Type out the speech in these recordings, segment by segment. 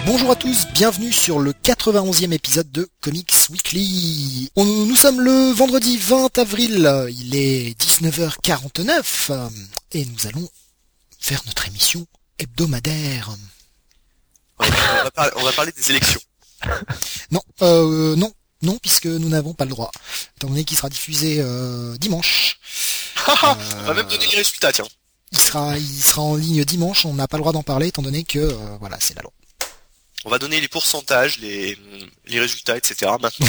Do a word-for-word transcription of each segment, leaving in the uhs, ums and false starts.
Bonjour à tous, bienvenue sur le quatre-vingt-onzième épisode de Comics Weekly. On, nous sommes le vendredi vingt avril, il est dix-neuf heures quarante-neuf et nous allons faire notre émission hebdomadaire. On va, parler, on va parler des élections. Non, euh, non, non, puisque nous n'avons pas le droit, étant donné qu'il sera diffusé euh, dimanche. euh... On va même donner les résultats, tiens. Il sera, il sera en ligne dimanche, on n'a pas le droit d'en parler, étant donné que, euh, voilà, c'est la loi. On va donner les pourcentages, les, les résultats, et cetera maintenant.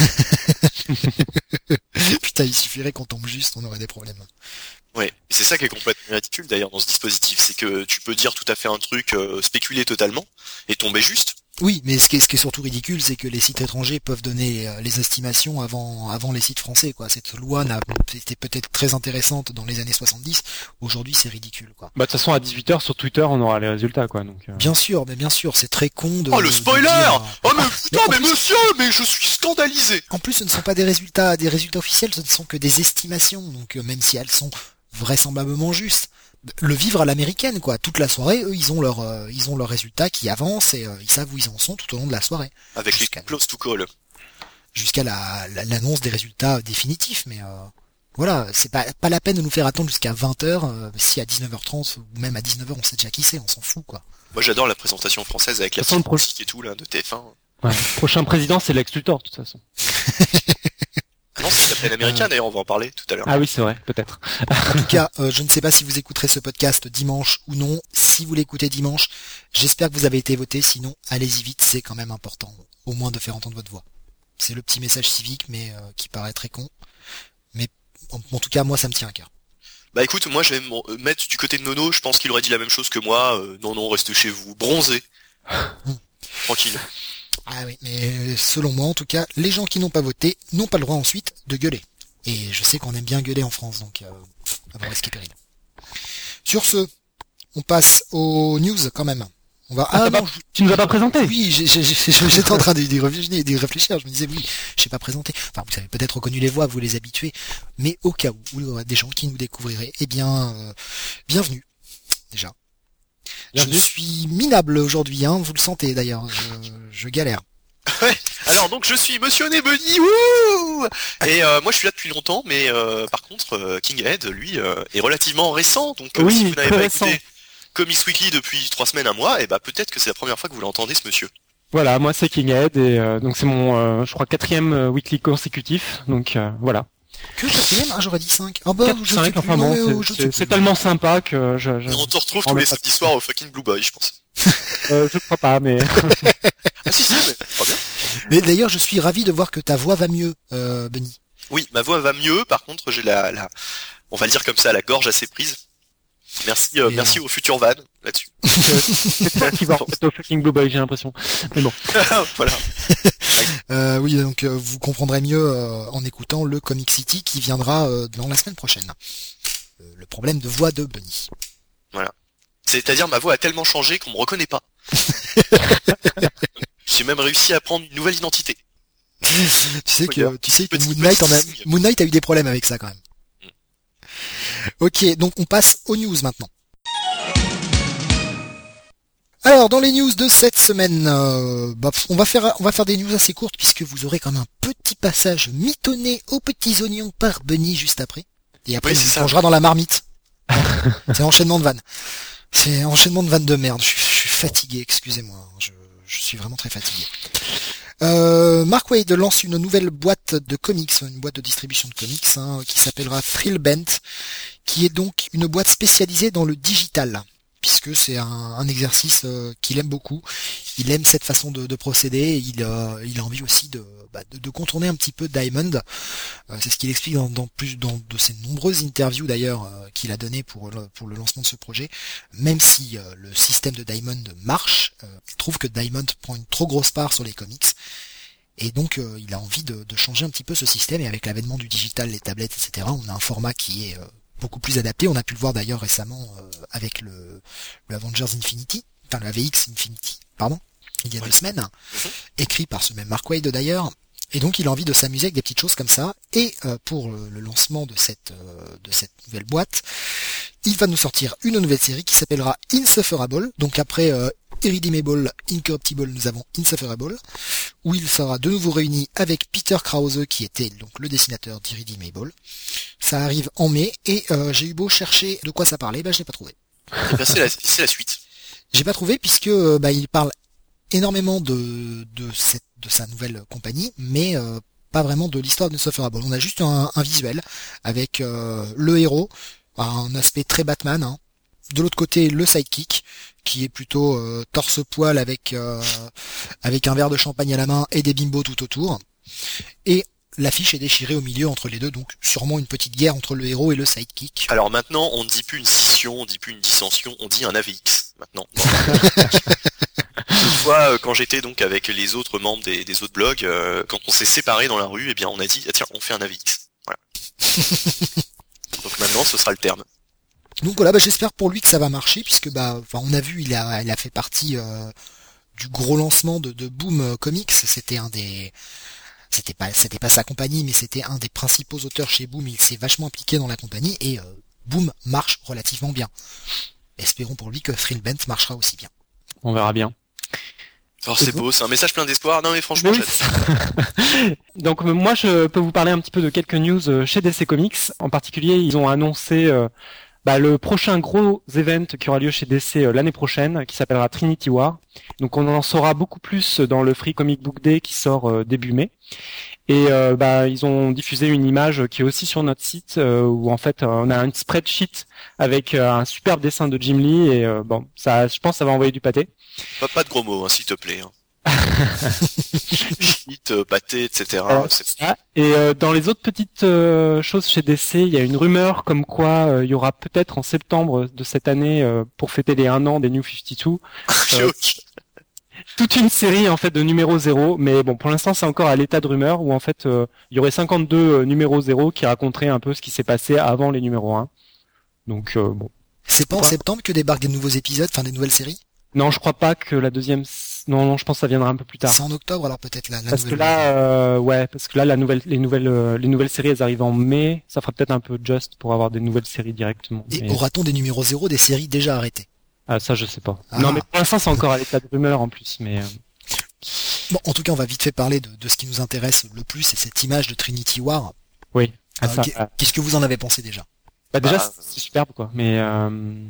Putain, il suffirait qu'on tombe juste, on aurait des problèmes. Ouais, et c'est ça qui est complètement ridicule d'ailleurs dans ce dispositif, c'est que tu peux dire tout à fait un truc, euh, spéculer totalement, et tomber juste. Oui, mais ce qui est, ce qui est surtout ridicule, c'est que les sites étrangers peuvent donner euh, les estimations avant, avant les sites français, quoi. Cette loi n'a été peut-être très intéressante dans les années soixante-dix. Aujourd'hui, c'est ridicule, quoi. Bah, de toute façon, à dix-huit heures sur Twitter, on aura les résultats, quoi, donc. Euh... Bien sûr, mais bien sûr, c'est très con de. Oh, le spoiler! Dire... Oh, mais putain, mais, mais monsieur, mais je suis scandalisé! En plus, ce ne sont pas des résultats, des résultats officiels, ce ne sont que des estimations, donc, euh, même si elles sont vraisemblablement justes. Le vivre à l'américaine, quoi. Toute la soirée, eux, ils ont leur, euh, ils ont leurs résultats qui avancent et euh, ils savent où ils en sont tout au long de la soirée. Avec jusqu'à les close to call. Jusqu'à la, la, l'annonce des résultats définitifs, mais euh, voilà, c'est pas, pas la peine de nous faire attendre jusqu'à vingt heures, euh, si à dix-neuf heures trente ou même à dix-neuf heures on sait déjà qui c'est, on s'en fout, quoi. Moi, j'adore la présentation française avec la petite pro... musique et tout, là, de T F un. Ouais, le prochain président, c'est Lex Luthor, de toute façon. Ah non, c'est Captain America, euh... d'ailleurs, on va en parler tout à l'heure. Ah oui, c'est vrai, peut-être. En tout cas, euh, je ne sais pas si vous écouterez ce podcast dimanche ou non. Si vous l'écoutez dimanche, j'espère que vous avez été voté. Sinon, allez-y vite, c'est quand même important, au moins de faire entendre votre voix. C'est le petit message civique, mais euh, qui paraît très con. Mais en, en tout cas, moi, ça me tient à cœur. Bah écoute, moi je vais me mettre du côté de Nono. Je pense qu'il aurait dit la même chose que moi. Euh, non, non, restez chez vous, bronzé, tranquille. Ah oui, mais selon moi, en tout cas, les gens qui n'ont pas voté n'ont pas le droit ensuite de gueuler. Et je sais qu'on aime bien gueuler en France, donc euh, avant risquer péril. Sur ce, on passe aux news quand même. On va. Ah, ah non, pas... tu nous as pas présenté. Oui, j'ai, j'ai, j'ai, j'étais en train d'y réfléchir, d'y réfléchir. Je me disais oui, je sais pas présenté. Enfin, vous avez peut-être reconnu les voix, vous les habitués, mais au cas où, où il y aurait des gens qui nous découvriraient, eh bien, euh, bienvenue déjà. Bienvenue. Je suis minable aujourd'hui, hein. Vous le sentez d'ailleurs. Je, je galère. Ouais. Alors donc je suis Monsieur Nebunny, wouh et euh, moi je suis là depuis longtemps, mais euh, par contre euh, Kinghead, lui, euh, est relativement récent. Donc euh, oui, si vous n'avez pas récent. écouté Comics Weekly depuis trois semaines, un mois, et bah peut-être que c'est la première fois que vous l'entendez, ce monsieur. Voilà, moi c'est Kinghead et euh, donc c'est mon, euh, je crois quatrième euh, weekly consécutif. Donc euh, voilà. Que quatrième? Ah, j'aurais dit cinq. Ah bah, quatre, je cinq, enfin bon, non, c'est, c'est, c'est tellement sympa que je, je... On te retrouve tous les samedis soirs au fucking Blue Boy, je pense. euh, je crois pas, mais... ah si, si, mais pas bien. Mais d'ailleurs, je suis ravi de voir que ta voix va mieux, euh, Benny. Oui, ma voix va mieux, par contre, j'ai la, la, on va le dire comme ça, la gorge assez prise. Merci, euh, merci euh... au futur van, là-dessus. C'est toi qui va au fucking Blue Boy, j'ai l'impression. Mais bon. Voilà. Euh, oui, donc euh, vous comprendrez mieux euh, en écoutant le Comic City qui viendra euh, dans la semaine prochaine. Euh, le problème de voix de Benny. Voilà. C'est-à-dire ma voix a tellement changé qu'on me reconnaît pas. J'ai même réussi à prendre une nouvelle identité. tu sais que Regarde. tu sais que Moon Knight, en a, Moon Knight a eu des problèmes avec ça quand même. Mm. Ok, donc on passe aux news maintenant. Alors, dans les news de cette semaine, euh, bah, on va faire, on va faire des news assez courtes puisque vous aurez quand même un petit passage mitonné aux petits oignons par Benny juste après. Et après, oui, on plongera dans la marmite. C'est enchaînement de vannes. C'est enchaînement de vannes de merde. Je suis, je suis fatigué, excusez-moi. Je, je suis vraiment très fatigué. Euh, Mark Waid lance une nouvelle boîte de comics, une boîte de distribution de comics, hein, qui s'appellera Thrillbent, qui est donc une boîte spécialisée dans le digital. Puisque c'est un, un exercice euh, qu'il aime beaucoup. Il aime cette façon de, de procéder. Et il, euh, il a envie aussi de, bah, de, de contourner un petit peu Diamond. Euh, c'est ce qu'il explique dans, dans plus dans de ses nombreuses interviews d'ailleurs euh, qu'il a donné pour le, pour le lancement de ce projet. Même si euh, le système de Diamond marche, euh, il trouve que Diamond prend une trop grosse part sur les comics. Et donc euh, il a envie de, de changer un petit peu ce système. Et avec l'avènement du digital, les tablettes, et cetera, on a un format qui est euh, beaucoup plus adapté. On a pu le voir d'ailleurs récemment euh, avec le, le Avengers Infinity, enfin le A V X Infinity, pardon, il y a ouais. deux semaines, mm-hmm. écrit par ce même Mark Waid d'ailleurs. Et donc il a envie de s'amuser avec des petites choses comme ça. Et euh, pour le, le lancement de cette euh, de cette nouvelle boîte, il va nous sortir une nouvelle série qui s'appellera Insufferable. Donc après euh, Irredeemable, Incorruptible, nous avons Insufferable, où il sera de nouveau réuni avec Peter Krause, qui était donc le dessinateur d'Irredeemable. Ça arrive en mai, et euh, j'ai eu beau chercher de quoi ça parlait, bah je l'ai pas trouvé. Eh bien, c'est la, c'est la suite. J'ai pas trouvé, puisque euh, bah il parle énormément de de cette de sa nouvelle compagnie, mais euh, pas vraiment de l'histoire de Insufferable. On a juste un, un visuel avec euh, le héros, un aspect très Batman, hein. De l'autre côté, le sidekick, qui est plutôt euh, torse-poil avec euh, avec un verre de champagne à la main et des bimbos tout autour. Et l'affiche est déchirée au milieu entre les deux, donc sûrement une petite guerre entre le héros et le sidekick. Alors maintenant, on ne dit plus une scission, on ne dit plus une dissension, on dit un A V X, maintenant. Une fois, quand j'étais donc avec les autres membres des, des autres blogs, euh, quand on s'est séparés dans la rue, eh bien on a dit, ah, tiens, on fait un A V X. Voilà. Donc maintenant, ce sera le terme. Donc voilà, bah, j'espère pour lui que ça va marcher, puisque bah, enfin, on a vu, il a, il a fait partie euh, du gros lancement de, de Boom Comics. C'était un des, c'était pas, c'était pas sa compagnie, mais c'était un des principaux auteurs chez Boom. Il s'est vachement impliqué dans la compagnie et euh, Boom marche relativement bien. Espérons pour lui que Thrillbent marchera aussi bien. On verra bien. Alors c'est beau, c'est un message plein d'espoir. Non mais franchement, oui. Donc moi je peux vous parler un petit peu de quelques news chez D C Comics. En particulier, ils ont annoncé euh, bah, le prochain gros event qui aura lieu chez D C euh, l'année prochaine, qui s'appellera Trinity War. Donc on en saura beaucoup plus dans le Free Comic Book Day qui sort euh, début mai. Et euh, bah ils ont diffusé une image qui est aussi sur notre site euh, où en fait on a une spreadsheet avec euh, un superbe dessin de Jim Lee et euh, bon ça, je pense, ça va envoyer du pâté. Pas, pas de gros mots, hein, s'il te plaît. Hein. Shit, euh, pâté, et cetera. Euh, ah, et euh, dans les autres petites euh, choses chez D C, il y a une rumeur comme quoi euh, il y aura peut-être en septembre de cette année, euh, pour fêter les un an des New cinquante-deux, euh, toute une série en fait de numéro zéro. Mais bon, pour l'instant, c'est encore à l'état de rumeur où en fait euh, il y aurait cinquante-deux euh, numéros zéro qui raconteraient un peu ce qui s'est passé avant les numéros un. Donc euh, bon. C'est pas en septembre que débarquent des nouveaux épisodes, enfin des nouvelles séries? Non, je crois pas que la deuxième. Non, non, je pense que ça viendra un peu plus tard. C'est en octobre alors peut-être la, la parce nouvelle. Que là, euh, ouais, parce que là, la nouvelle, les nouvelles, euh, les nouvelles séries, elles arrivent en mai. Ça fera peut-être un peu juste pour avoir des nouvelles séries directement. Et mais... aura-t-on des numéros zéro, des séries déjà arrêtées? Ah, ça, je sais pas. Ah. Non, mais pour l'instant, c'est encore à l'état de rumeur en plus, mais. Euh... Bon, en tout cas, on va vite fait parler de, de ce qui nous intéresse le plus, c'est cette image de Trinity War. Oui. Euh, ça, qu'est- euh... Qu'est-ce que vous en avez pensé déjà? Bah déjà, Bah, c'est superbe quoi. Mais euh...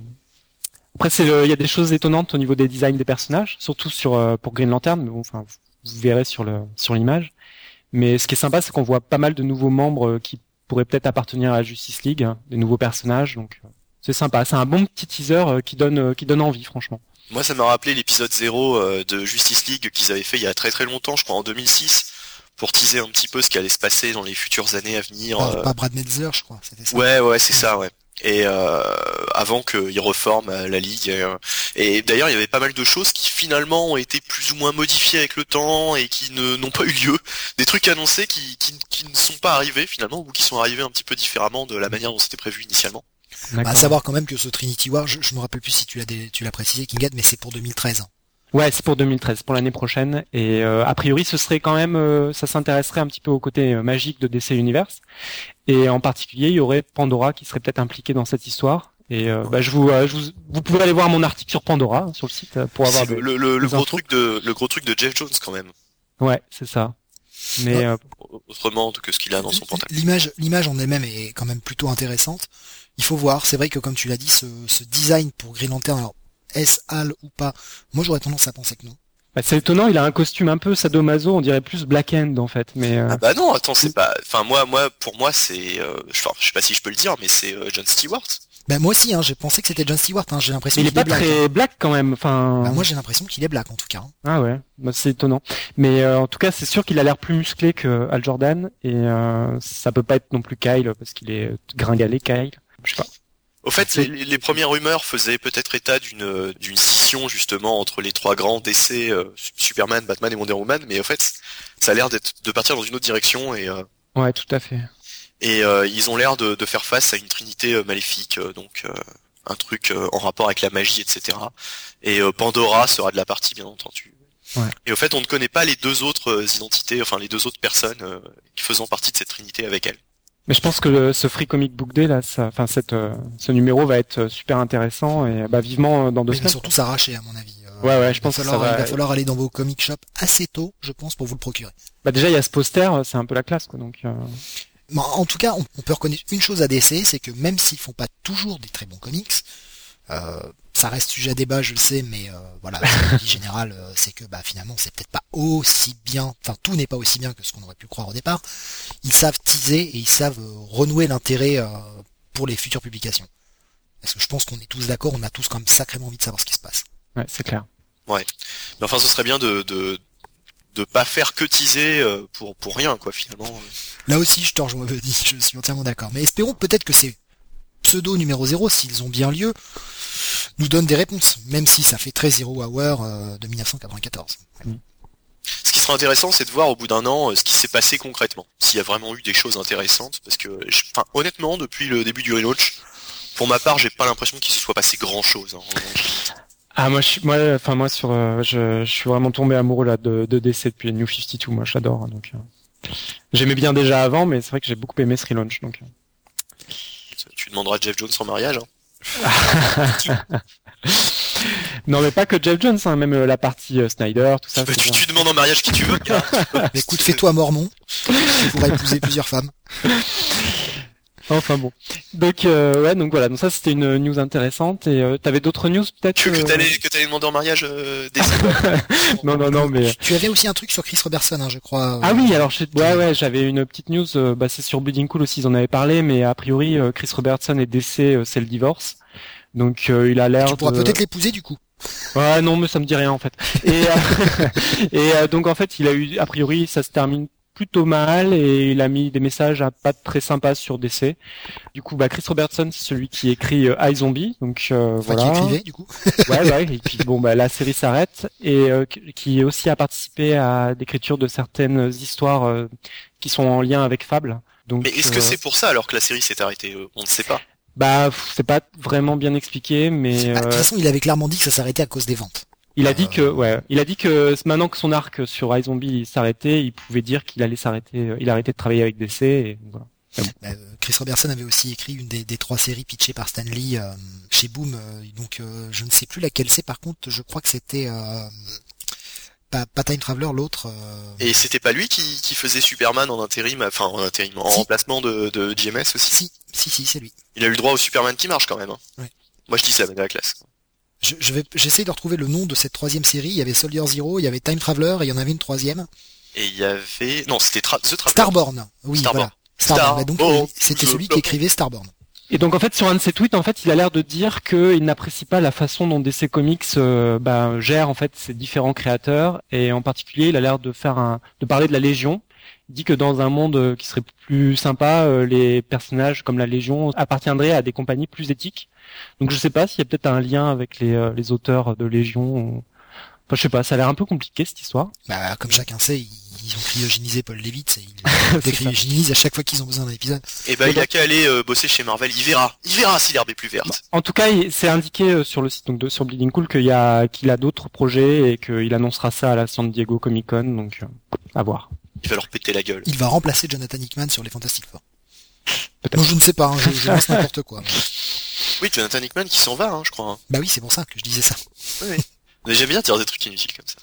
après, c'est le... il y a des choses étonnantes au niveau des designs des personnages, surtout sur euh, pour Green Lantern. Mais bon, enfin, vous verrez sur le sur l'image. Mais ce qui est sympa, c'est qu'on voit pas mal de nouveaux membres qui pourraient peut-être appartenir à la Justice League, hein, des nouveaux personnages. Donc euh, c'est sympa. C'est un bon petit teaser euh, qui donne euh, qui donne envie, franchement. Moi, ça m'a rappelé l'épisode zéro euh, de Justice League qu'ils avaient fait il y a très très longtemps, je crois en deux mille six, pour teaser un petit peu ce qui allait se passer dans les futures années à venir. Pas, euh... pas Brad Meltzer, je crois, c'était ça. Ouais, ouais, c'est ça, ouais. Et euh, avant qu'ils reforment euh, la ligue. Euh, et d'ailleurs, il y avait pas mal de choses qui finalement ont été plus ou moins modifiées avec le temps et qui ne n'ont pas eu lieu. Des trucs annoncés qui, qui, qui ne sont pas arrivés finalement, ou qui sont arrivés un petit peu différemment de la manière dont c'était prévu initialement. À savoir quand même que ce Trinity War, je, je me rappelle plus si tu l'as dé- tu l'as précisé, Kingad, mais c'est pour deux mille treize. Ouais, c'est pour deux mille treize, pour l'année prochaine. Et euh, a priori, ce serait quand même, euh, ça s'intéresserait un petit peu au côté euh, magique de D C Universe. Et en particulier, il y aurait Pandora qui serait peut-être impliqué dans cette histoire. Et euh, bah, je vous, euh, je vous, vous pouvez aller voir mon article sur Pandora sur le site pour avoir C'est des, le, le, le des gros infos. truc de le gros truc de Jeff Jones quand même. Ouais, c'est ça. Mais euh, Autrement que ce qu'il a dans son pantalon. L'image, l'image en elle-même est quand même plutôt intéressante. Il faut voir, c'est vrai que comme tu l'as dit, ce, ce design pour Green Lantern, alors est-ce Hal ou pas? Moi j'aurais tendance à penser que non. bah, c'est étonnant, il a un costume un peu sadomaso, on dirait plus Black End en fait. Mais euh... Ah bah non, attends, c'est pas. Enfin moi, moi, pour moi, c'est. Euh... Je, enfin, je sais pas si je peux le dire, mais c'est euh, John Stewart. Ben moi aussi, hein, j'ai pensé que c'était John Stewart. Hein, j'ai l'impression il est qu'il pas est black. très Hein. black quand même. Enfin. Ben, moi j'ai l'impression qu'il est black en tout cas. Hein. Ah ouais, bah, c'est étonnant. Mais euh, en tout cas, c'est sûr qu'il a l'air plus musclé que Hal Jordan et euh, ça peut pas être non plus Kyle parce qu'il est gringalé Kyle. Je sais pas. Au fait, les, les premières rumeurs faisaient peut-être état d'une d'une scission justement entre les trois grands D C, euh, Superman, Batman et Wonder Woman, mais en fait, ça a l'air d'être de partir dans une autre direction et euh, ouais, tout à fait. Et euh, ils ont l'air de, de faire face à une trinité euh, maléfique, euh, donc euh, un truc euh, en rapport avec la magie, et cetera. Et euh, Pandora sera de la partie, bien entendu. Ouais. Et au fait, on ne connaît pas les deux autres euh, identités, enfin les deux autres personnes euh, faisant partie de cette trinité avec elle. Mais je pense que le, ce Free Comic Book Day là, ça, enfin cette, euh, ce numéro va être super intéressant et bah vivement euh, dans deux Mais semaines. surtout s'arracher à mon avis. Euh, Ouais, ouais, je pense il va que falloir, ça va... il va falloir aller dans vos comic shops assez tôt, je pense, pour vous le procurer. Bah déjà, il y a ce poster, c'est un peu la classe, quoi, donc... Euh... Bon, en tout cas, on, on peut reconnaître une chose à D C, c'est que même s'ils font pas toujours des très bons comics, euh, ça reste sujet à débat, je le sais, mais euh, voilà, l'avis général, euh, c'est que bah finalement, c'est peut-être pas aussi bien, enfin tout n'est pas aussi bien que ce qu'on aurait pu croire au départ. Ils savent teaser et ils savent euh, renouer l'intérêt euh, pour les futures publications. Parce que je pense qu'on est tous d'accord, on a tous quand même sacrément envie de savoir ce qui se passe. Ouais, c'est clair. Ouais. Mais enfin, ce serait bien de de de pas faire que teaser euh, pour pour rien, quoi, finalement. Là aussi, je te rejoins, Buddy, je suis entièrement d'accord. Mais espérons peut-être que ces pseudo numéro zéro, s'ils ont bien lieu, nous donnent des réponses, même si ça fait très Zero Hour euh, de dix-neuf cent quatre-vingt-quatorze. Mm. Ce qui sera intéressant, c'est de voir au bout d'un an euh, ce qui s'est passé concrètement. S'il y a vraiment eu des choses intéressantes, parce que, je, enfin, honnêtement, depuis le début du relaunch, pour ma part, j'ai pas l'impression qu'il se soit passé grand-chose. Hein. Ah moi, je, moi, enfin moi sur, euh, je, je suis vraiment tombé amoureux là de, de D C depuis New cinquante-deux. Moi, je l'adore. Donc, euh, j'aimais bien déjà avant, mais c'est vrai que j'ai beaucoup aimé ce relaunch. Donc. Euh. Tu demanderas Jeff Jones en mariage. Hein. Non, mais pas que Jeff Jones, hein, même euh, la partie euh, Snyder, tout ça. Tu, tu, tu demandes en mariage qui tu veux. Écoute, fais-toi mormon. Tu pourras épouser plusieurs femmes. Enfin bon. Donc euh, ouais, donc voilà. Donc ça c'était une news intéressante. Et euh, t'avais d'autres news peut-être que, que euh... t'allais que t'allais demander en mariage euh, des... Non non non mais. Tu avais aussi un truc sur Chris Robertson, hein, je crois. Ah euh... oui, alors je... ouais ouais, j'avais une petite news. Euh, bah c'est sur Bleeding Cool aussi, ils en avaient parlé, mais a priori euh, Chris Robertson est décédé, euh, c'est le divorce. Donc euh, il a l'air. Tu pourras de... peut-être l'épouser du coup. Ouais non mais ça me dit rien en fait. Et euh... et euh, donc en fait il a eu a priori ça se termine plutôt mal et il a mis des messages à pas très sympas sur D C. Du coup, bah Chris Robertson, c'est celui qui écrit euh, iZombie, donc euh, enfin, voilà. Qui écrivait du coup. Ouais, ouais. Et puis bon, bah la série s'arrête et euh, qui aussi a participé à l'écriture de certaines histoires euh, qui sont en lien avec Fable. Donc. Mais est-ce euh... que c'est pour ça alors que la série s'est arrêtée? On ne sait pas. Bah c'est pas vraiment bien expliqué, mais. Euh... Bah, de toute façon, il avait clairement dit que ça s'arrêtait à cause des ventes. Il a dit que, ouais, il a dit que maintenant que son arc sur iZombie s'arrêtait, il pouvait dire qu'il allait s'arrêter, il arrêtait de travailler avec D C. Et voilà. Bon. Euh, Chris Robertson avait aussi écrit une des, des trois séries pitchées par Stan Lee euh, chez Boom, euh, donc euh, je ne sais plus laquelle c'est. Par contre, je crois que c'était euh, pas, pas Time Traveler, l'autre. Euh... Et c'était pas lui qui, qui faisait Superman en intérim, enfin en intérim, en si. remplacement de, de J M S aussi. Si, si, si, c'est lui. Il a eu le droit au Superman qui marche quand même. Hein. Ouais. Moi je dis ça, mais de la classe. Je, je vais, j'essaie de retrouver le nom de cette troisième série. Il y avait Soldier Zero, il y avait Time Traveler et il y en avait une troisième. Et il y avait, non, c'était Tra... The Traveler. Starborn. Oui, Starborn. voilà. Starborn. Bah, donc Starborn. c'était celui qui écrivait Starborn. Et donc en fait sur un de ses tweets, en fait, il a l'air de dire qu'il n'apprécie pas la façon dont D C Comics euh, bah, gère en fait ses différents créateurs et en particulier, il a l'air de faire un, de parler de la Légion. Il dit que dans un monde qui serait plus sympa, euh, les personnages comme la Légion appartiendraient à des compagnies plus éthiques. Donc je sais pas s'il y a peut-être un lien avec les, euh, les auteurs de Légion. Ou... Enfin je sais pas, ça a l'air un peu compliqué cette histoire. Bah comme chacun sait, ils, ils ont cryogénisé Paul Levitt, ils décryogénisent à chaque fois qu'ils ont besoin d'un épisode. Et bah il a qu'à aller euh, bosser chez Marvel, il verra, il verra si l'herbe est plus verte. Bah, en tout cas, c'est indiqué sur le site donc de sur Bleeding Cool qu'il y a qu'il a d'autres projets et qu'il annoncera ça à la San Diego Comic Con, donc euh, à voir. Il va leur péter la gueule. Il va remplacer Jonathan Hickman sur les Fantastic Four. Moi je ne sais pas, hein, je, je lance n'importe quoi. Oui, Jonathan Hickman qui s'en va, hein, je crois. Hein. Bah oui, c'est pour ça que je disais ça. Oui. Mais j'aime bien dire des trucs inutiles comme ça.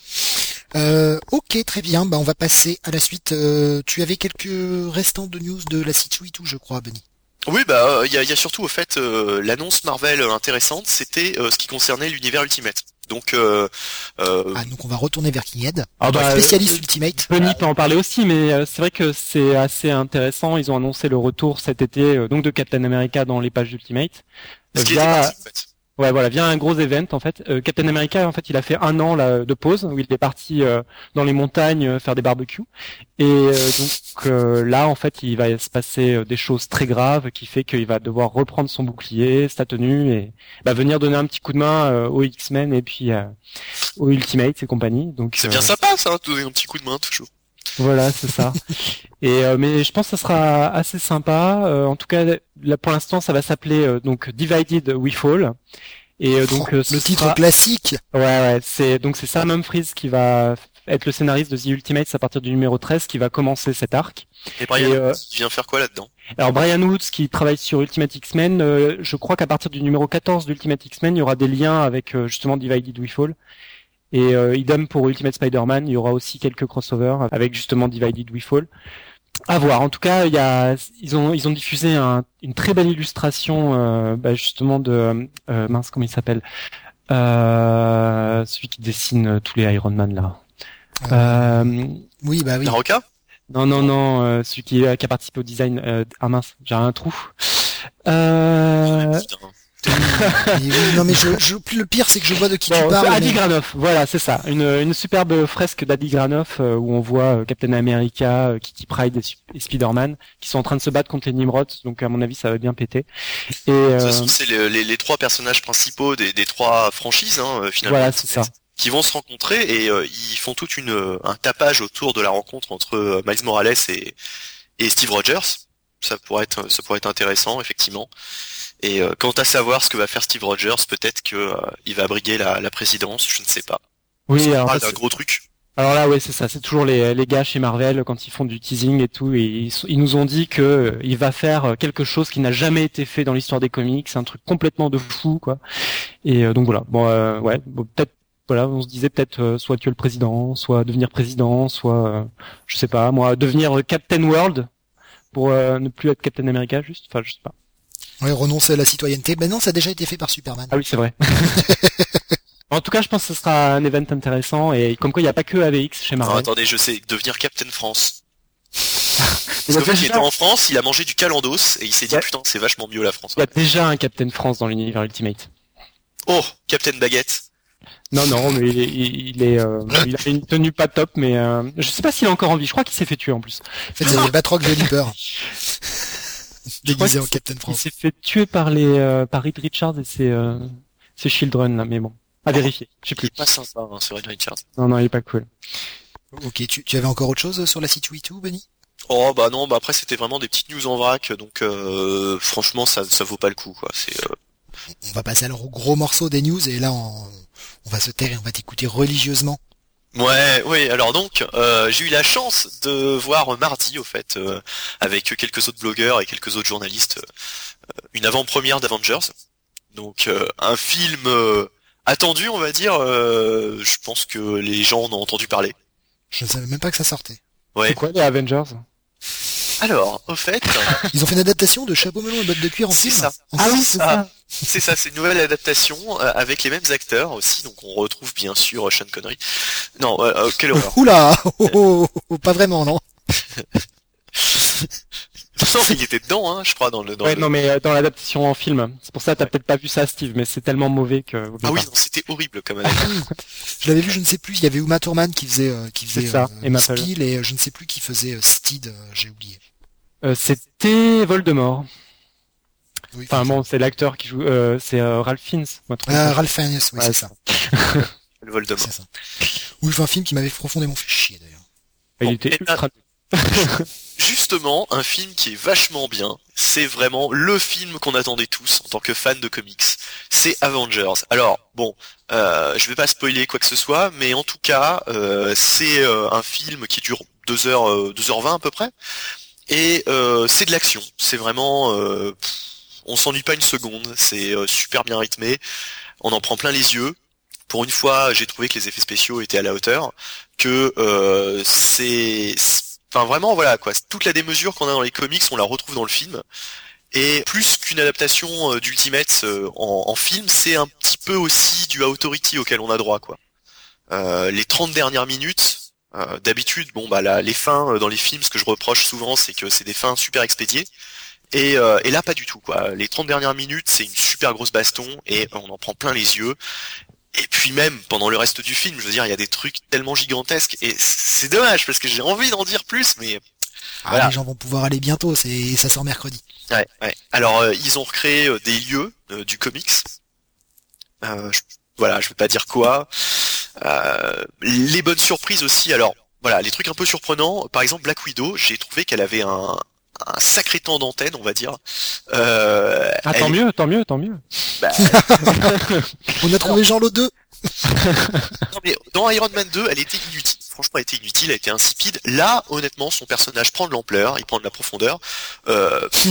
Euh, ok, très bien. Bah on va passer à la suite. Euh, tu avais quelques restants de news de la C deux, je crois, Benny. Oui, bah il y a, y a surtout au fait euh, l'annonce Marvel intéressante, c'était euh, ce qui concernait l'univers Ultimate. Donc, euh, euh... ah, donc on va retourner vers Kinghead, ah bah, spécialiste euh, Ultimate. Benny peut en parler aussi, mais euh, c'est vrai que c'est assez intéressant. Ils ont annoncé le retour cet été euh, donc de Captain America dans les pages d'Ultimate. Ce qui était parti, en fait. Ouais, voilà, via un gros event en fait. Euh, Captain America, en fait, il a fait un an là, de pause où il est parti euh, dans les montagnes euh, faire des barbecues. Et euh, donc euh, là, en fait, il va se passer euh, des choses très graves qui fait qu'il va devoir reprendre son bouclier, sa tenue et bah, venir donner un petit coup de main euh, aux X-Men et puis euh, aux Ultimates et compagnie. Donc c'est euh, bien sympa ça, hein, donner un petit coup de main toujours. Voilà, c'est ça. Et euh, mais je pense que ça sera assez sympa. Euh, en tout cas, là pour l'instant, ça va s'appeler euh, donc Divided We Fall. Et euh, donc oh, euh, le titre sera... classique. Ouais, ouais. C'est donc c'est Sam Humphries qui va être le scénariste de The Ultimates à partir du numéro treize, qui va commencer cet arc. Et Brian, euh... il vient faire quoi là-dedans? Alors Brian Woods qui travaille sur Ultimate X-Men, euh, je crois qu'à partir du numéro quatorze d'Ultimate X-Men, il y aura des liens avec euh, justement Divided We Fall. Et euh, idem pour Ultimate Spider-Man, il y aura aussi quelques crossovers avec justement Divided We Fall. À voir. En tout cas, il y a, ils ont, ils ont diffusé un, une très belle illustration, euh, bah, justement de, euh, mince, comment il s'appelle, euh, celui qui dessine tous les Iron Man là. Euh... Euh... Oui, bah oui. La Roca ? Non, non, non, euh, celui qui, qui a participé au design. Euh, ah mince, j'ai un trou. Euh... oui, non mais je, je, le pire c'est que je vois de qui bon, tu parles. Adi mais... Granoff, voilà, c'est ça. Une, une superbe fresque d'Adi Granoff euh, où on voit euh, Captain America, euh, Kitty Pryde et, et Spider-Man qui sont en train de se battre contre les Nimrods. Donc à mon avis, ça va bien péter. Et, euh... de toute façon, c'est les, les, les trois personnages principaux des, des trois franchises, hein, finalement. Voilà, c'est ça. Qui vont se rencontrer et euh, ils font toute une un tapage autour de la rencontre entre euh, Miles Morales et, et Steve Rogers. Ça pourrait être ça pourrait être intéressant effectivement. Et euh, quant à savoir ce que va faire Steve Rogers, peut-être que euh, il va briguer la, la présidence, je ne sais pas. Oui, on alors parle ça, d'un gros truc. Alors là, ouais, c'est ça. C'est toujours les, les gars chez Marvel quand ils font du teasing et tout. Et ils, ils nous ont dit que euh, il va faire quelque chose qui n'a jamais été fait dans l'histoire des comics. C'est un truc complètement de fou, quoi. Et euh, donc voilà. Bon, euh, ouais, bon, peut-être. Voilà, on se disait peut-être euh, soit tuer le président, soit devenir président, soit euh, je sais pas, moi devenir Captain World pour euh, ne plus être Captain America, juste. Enfin, je sais pas. Ouais, renoncer à la citoyenneté. Ben non, ça a déjà été fait par Superman. Ah oui, c'est vrai. En tout cas, je pense que ce sera un event intéressant et comme quoi il n'y a pas que A V X chez Marvel. Non, attendez, je sais, devenir Captain France. Parce qu'en fait, il était en France, il a mangé du calandos et il s'est dit, ouais. Putain, c'est vachement mieux la France. Il y a déjà un Captain France dans l'univers Ultimate. Oh, Captain Baguette. Non, non, mais il est, il est, euh, il a une tenue pas top, mais euh, je sais pas s'il est encore en vie. Je crois qu'il s'est fait tuer en plus. En fait, c'est Batroc de Leaper. Déguisé en Captain France. Il s'est fait tuer par les, euh, par Reed Richards et ses, euh, ses Children là, mais bon, à vérifier. Je sais plus. Il est pas sympa, hein, ce Reed Richards. Non, non, il est pas cool. Ok, tu, tu avais encore autre chose sur la Situ deux, Benny? Oh bah non, bah après c'était vraiment des petites news en vrac, donc euh, franchement ça, ça vaut pas le coup, quoi. C'est. Euh... On va passer alors au gros morceau des news et là on, on va se taire et on va t'écouter religieusement. Ouais, oui. Alors donc, euh, j'ai eu la chance de voir mardi, au fait, euh, avec quelques autres blogueurs et quelques autres journalistes, euh, une avant-première d'Avengers. Donc, euh, un film euh, attendu, on va dire. Euh, je pense que les gens en ont entendu parler. Je ne savais même pas que ça sortait. Ouais. C'est quoi les Avengers? Alors, au fait, ils ont fait une adaptation de Chapeau melon et bottes de cuir en film. C'est ça. En ah oui, c'est ça. C'est ça, c'est une nouvelle adaptation euh, avec les mêmes acteurs aussi, donc on retrouve bien sûr Sean Connery. Non, euh, euh, quelle horreur. Oula, oh, oh, oh, pas vraiment, non. Non, il était dedans, hein, je crois, dans le. Dans ouais, le... non, mais euh, dans l'adaptation en film. C'est pour ça que t'as ouais. peut-être pas vu ça, Steve, mais c'est tellement mauvais que. Ah oui, non, c'était horrible comme même. Je l'avais vu, je ne sais plus. Il y avait Uma Thurman qui faisait, euh, qui faisait ça, euh, Spiel et je ne sais plus qui faisait euh, Steed. Euh, j'ai oublié. Euh, c'était Voldemort. Oui, enfin bon, c'est l'acteur qui joue. Euh, c'est euh, Ralph Fiennes. Euh, Ralph Fiennes, oui, ouais, c'est ça. Le Voldemort. C'est ça. Oui, c'est un film qui m'avait profondément fait chier d'ailleurs. Il bon, était ultra. Justement, un film qui est vachement bien, c'est vraiment le film qu'on attendait tous en tant que fans de comics, c'est Avengers. Alors, bon, euh, je vais pas spoiler quoi que ce soit, mais en tout cas, euh, c'est euh, un film qui dure deux heures, euh, deux heures vingt à peu près, et euh, c'est de l'action, c'est vraiment... Euh, pff, on s'ennuie pas une seconde, c'est euh, super bien rythmé, on en prend plein les yeux. Pour une fois, j'ai trouvé que les effets spéciaux étaient à la hauteur, que euh, c'est... Enfin vraiment voilà quoi, toute la démesure qu'on a dans les comics, on la retrouve dans le film. Et plus qu'une adaptation euh, d'Ultimate euh, en, en film, c'est un petit peu aussi du Authority auquel on a droit quoi. Euh, les trente dernières minutes, euh, d'habitude, bon bah là, les fins euh, dans les films, ce que je reproche souvent, c'est que c'est des fins super expédiées. Et, euh, et là pas du tout quoi. Les trente dernières minutes, c'est une super grosse baston et on en prend plein les yeux. Et puis même, pendant le reste du film, je veux dire, il y a des trucs tellement gigantesques, et c'est dommage, parce que j'ai envie d'en dire plus, mais... Ah, voilà. Les gens vont pouvoir aller bientôt, c'est ça sort mercredi. Ouais, ouais. Alors, euh, ils ont recréé euh, des lieux euh, du comics. Euh, je, voilà, je vais pas dire quoi. Euh, les bonnes surprises aussi, alors, voilà, les trucs un peu surprenants, par exemple, Black Widow, j'ai trouvé qu'elle avait un... un sacré temps d'antenne, on va dire. Euh, ah, tant elle... mieux, tant mieux, tant mieux. Bah... On a trouvé Jean Lot deux. Non mais dans Iron Man deux, elle était inutile. Franchement, elle était inutile, elle était insipide. Là, honnêtement, son personnage prend de l'ampleur, il prend de la profondeur. Euh...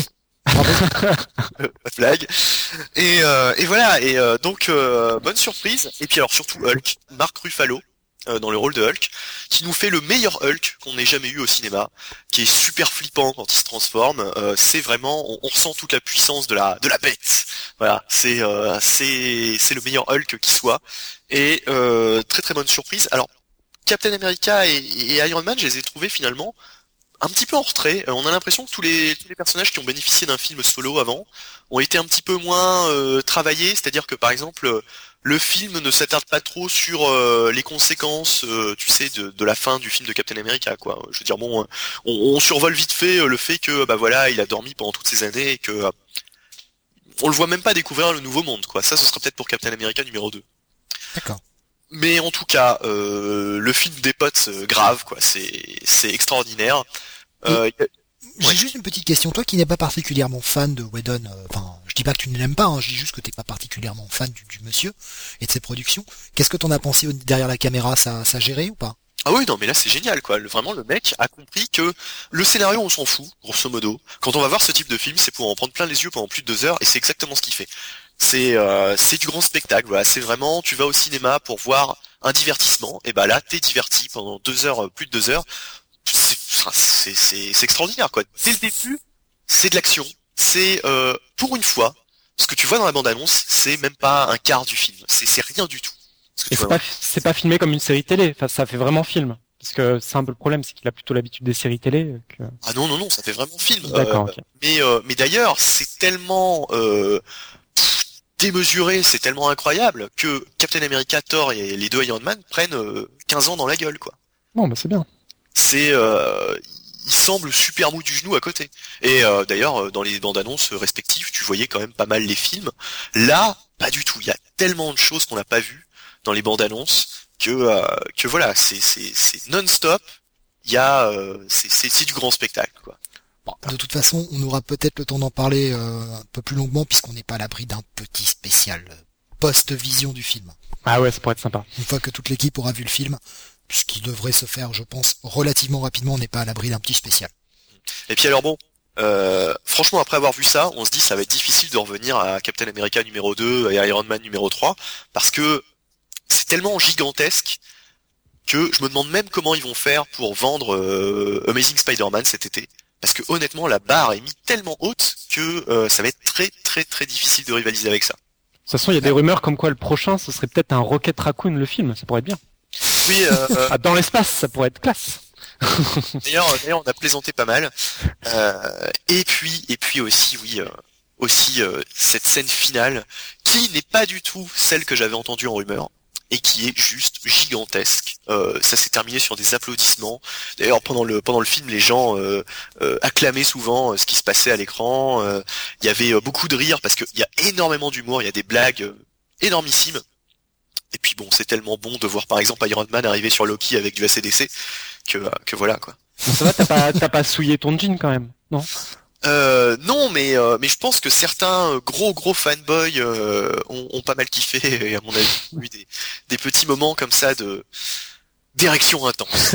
Pas de blague. Et, euh, et voilà. Et euh, donc euh, bonne surprise. Et puis alors surtout Hulk, Mark Ruffalo euh, dans le rôle de Hulk, qui nous fait le meilleur Hulk qu'on ait jamais eu au cinéma, qui est super flippant quand il se transforme. Euh, c'est vraiment, on, on ressent toute la puissance de la de la bête. Voilà. C'est euh, c'est c'est le meilleur Hulk qui soit. Et euh, très très bonne surprise. Alors Captain America et, et Iron Man, je les ai trouvés finalement un petit peu en retrait. Euh, on a l'impression que tous les tous les personnages qui ont bénéficié d'un film solo avant ont été un petit peu moins euh, travaillés, c'est-à-dire que par exemple euh, le film ne s'attarde pas trop sur euh, les conséquences, euh, tu sais, de, de la fin du film de Captain America, quoi. Je veux dire, bon, euh, on, on survole vite fait euh, le fait que bah voilà, il a dormi pendant toutes ces années et que euh, on le voit même pas découvrir le nouveau monde, quoi. Ça, ce sera peut-être pour Captain America numéro deux. D'accord. Mais en tout cas, euh, le film dépote euh, grave, quoi. C'est c'est extraordinaire. Euh, y a- J'ai Ouais. juste une petite question. Toi qui n'es pas particulièrement fan de Whedon, euh, enfin, je dis pas que tu ne l'aimes pas, hein, je dis juste que t'es pas particulièrement fan du, du monsieur et de ses productions. Qu'est-ce que t'en as pensé au- derrière la caméra? Ça, ça géré ou pas? Ah oui, non, mais là c'est génial, quoi. Le- vraiment, le mec a compris que le scénario, on s'en fout, grosso modo. Quand on va voir ce type de film, c'est pour en prendre plein les yeux pendant plus de deux heures, et c'est exactement ce qu'il fait. C'est c'est c'est du grand spectacle, voilà. C'est vraiment, tu vas au cinéma pour voir un divertissement, et bah là, t'es diverti pendant deux heures, euh, plus de deux heures. C'est c'est c'est c'est extraordinaire, quoi. Dès le début, c'est de l'action. C'est euh, pour une fois, ce que tu vois dans la bande-annonce, c'est même pas un quart du film. C'est c'est rien du tout. Ce que tu Et c'est vois pas, c'est pas filmé comme une série télé. Enfin, ça fait vraiment film. Parce que c'est un peu le problème, c'est qu'il a plutôt l'habitude des séries télé. euh, Que... Ah non, non, non, ça fait vraiment film. D'accord, Euh, ok. mais euh, mais d'ailleurs, c'est tellement euh, pff, démesuré, c'est tellement incroyable que Captain America, Thor et les deux Iron Man prennent euh, quinze ans dans la gueule, quoi. Bon, bah c'est bien. C'est euh, il semble super mou du genou à côté. Et euh, d'ailleurs, euh, dans les bandes annonces respectives, tu voyais quand même pas mal les films. Là, pas du tout. Il y a tellement de choses qu'on n'a pas vues dans les bandes annonces que euh, que voilà, c'est c'est c'est non-stop. Il y a euh, c'est c'est c'est du grand spectacle, quoi. Bon, de toute façon, on aura peut-être le temps d'en parler euh, un peu plus longuement puisqu'on n'est pas à l'abri d'un petit spécial euh, post-vision du film. Ah ouais, ça pourrait être sympa. Une fois que toute l'équipe aura vu le film, ce qui devrait se faire, je pense, relativement rapidement, on n'est pas à l'abri d'un petit spécial. Et puis alors bon, euh, franchement après avoir vu ça, on se dit ça va être difficile de revenir à Captain America numéro deux et Iron Man numéro trois parce que c'est tellement gigantesque que je me demande même comment ils vont faire pour vendre euh, Amazing Spider-Man cet été. Parce que honnêtement, la barre est mise tellement haute que euh, ça va être très très très difficile de rivaliser avec ça. De toute façon, il y a des rumeurs comme quoi le prochain, ce serait peut-être un Rocket Raccoon, le film. Ça pourrait être bien. Oui, euh, euh, Ah, dans l'espace, ça pourrait être classe. d'ailleurs, d'ailleurs, on a plaisanté pas mal. Euh, et puis, et puis aussi, oui, euh, aussi euh, cette scène finale qui n'est pas du tout celle que j'avais entendue en rumeur et qui est juste gigantesque. Euh, ça s'est terminé sur des applaudissements. D'ailleurs, pendant le pendant le film, les gens euh, euh, acclamaient souvent euh, ce qui se passait à l'écran. Euh, Il y avait euh, beaucoup de rire parce qu'il y a énormément d'humour, il y a des blagues euh, énormissimes. Et puis bon, c'est tellement bon de voir par exemple Iron Man arriver sur Loki avec du A C D C que euh, que voilà, quoi. Bon, ça va, t'as pas, t'as pas souillé ton jean quand même, non? Euh, non, mais euh, mais je pense que certains euh, gros gros fanboys euh, ont, ont pas mal kiffé et à mon avis eu des, des petits moments comme ça de d'érection intense.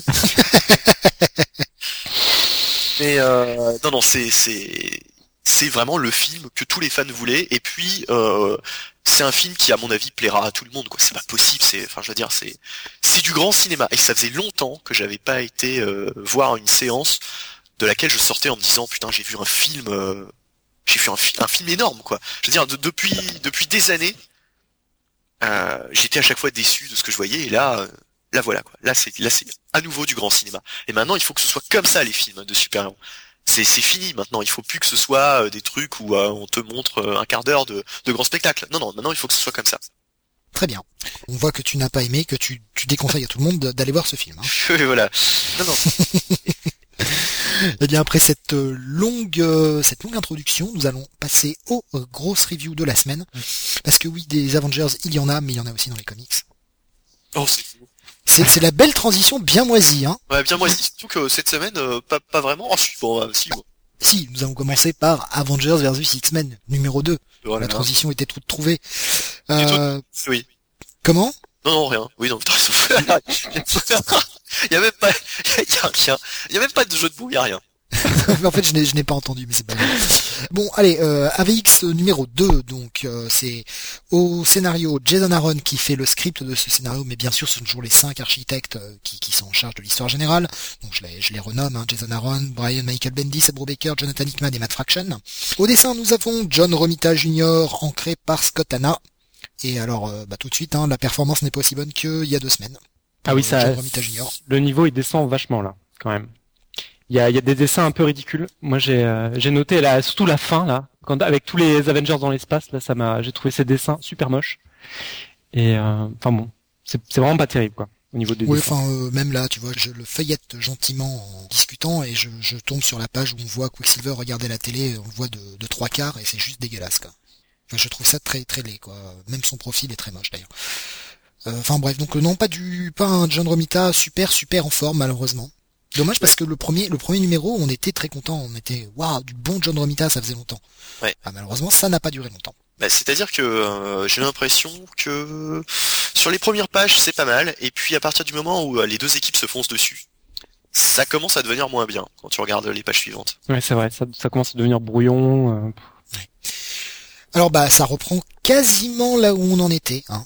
Mais euh, non non, c'est c'est c'est vraiment le film que tous les fans voulaient et puis euh, c'est un film qui à mon avis plaira à tout le monde, quoi. C'est pas possible, c'est enfin je veux dire c'est c'est du grand cinéma et ça faisait longtemps que j'avais pas été euh, voir une séance de laquelle je sortais en me disant putain j'ai vu un film euh, j'ai vu un, fi- un film énorme, quoi. Je veux dire de- depuis depuis des années euh, j'étais à chaque fois déçu de ce que je voyais et là euh, là voilà, quoi. Là c'est là c'est à nouveau du grand cinéma. Et maintenant il faut que ce soit comme ça les films de super-héros. C'est c'est fini maintenant, il faut plus que ce soit euh, des trucs où euh, on te montre euh, un quart d'heure de de grand spectacle. Non non, maintenant il faut que ce soit comme ça. Très bien. On voit que tu n'as pas aimé, que tu, tu déconseilles à tout le monde de- d'aller voir ce film. Hein. Et voilà. Non non. Eh bien, après cette euh, longue, euh, cette longue introduction, nous allons passer aux euh, grosses reviews de la semaine. Parce que oui, des Avengers, il y en a, mais il y en a aussi dans les comics. Oh c'est fou. C'est, c'est la belle transition bien moisie, hein. Ouais, bien moi surtout que cette semaine euh, pas pas vraiment. Oh si bon, euh, si bon. Si, nous allons commencer par Avengers versus X-Men, numéro deux. Voilà. La transition était toute trouvée. Du Euh, Oui. comment? Non, non, rien. Oui, non, putain, il y a même pas, il y a rien. Il y a même pas de jeu de mots, il y a rien. En fait, je n'ai, je n'ai pas entendu, mais c'est pas grave. Bon, allez, euh, A V X numéro deux, donc euh, c'est au scénario Jason Aaron qui fait le script de ce scénario, mais bien sûr ce sont toujours les cinq architectes euh, qui, qui sont en charge de l'histoire générale, donc je les, je les renomme, hein, Jason Aaron, Brian Michael Bendis, Ed Brubaker, Jonathan Hickman et Matt Fraction. Au dessin, nous avons John Romita junior, ancré par Scott Hanna, et alors euh, bah, tout de suite, hein, la performance n'est pas aussi bonne qu'il y a deux semaines. Ah oui, ça, John Romita junior. Le niveau il descend vachement là, quand même. Il y a, il y a des dessins un peu ridicules. Moi, j'ai, euh, j'ai noté là, surtout la fin là, quand avec tous les Avengers dans l'espace, là, ça m'a, j'ai trouvé ces dessins super moches. Et euh, enfin bon, c'est, c'est vraiment pas terrible quoi, au niveau des oui, dessins. enfin euh, même là, tu vois, je le feuillette gentiment en discutant et je, je tombe sur la page où on voit Quicksilver regarder la télé, on le voit de, de trois quarts et c'est juste dégueulasse quoi. Enfin, je trouve ça très très laid quoi. Même son profil est très moche d'ailleurs. Euh, Enfin bref, donc non pas du, pas un John Romita super super en forme malheureusement. Dommage parce que le premier, le premier numéro, on était très content, on était waouh, du bon John Romita, ça faisait longtemps. Ouais. Ah, malheureusement, ça n'a pas duré longtemps. Bah, c'est-à-dire que euh, j'ai l'impression que sur les premières pages c'est pas mal, et puis à partir du moment où euh, les deux équipes se foncent dessus, ça commence à devenir moins bien quand tu regardes les pages suivantes. Ouais, c'est vrai, ça, ça commence à devenir brouillon. Euh... Ouais. Alors bah ça reprend quasiment là où on en était. Hein.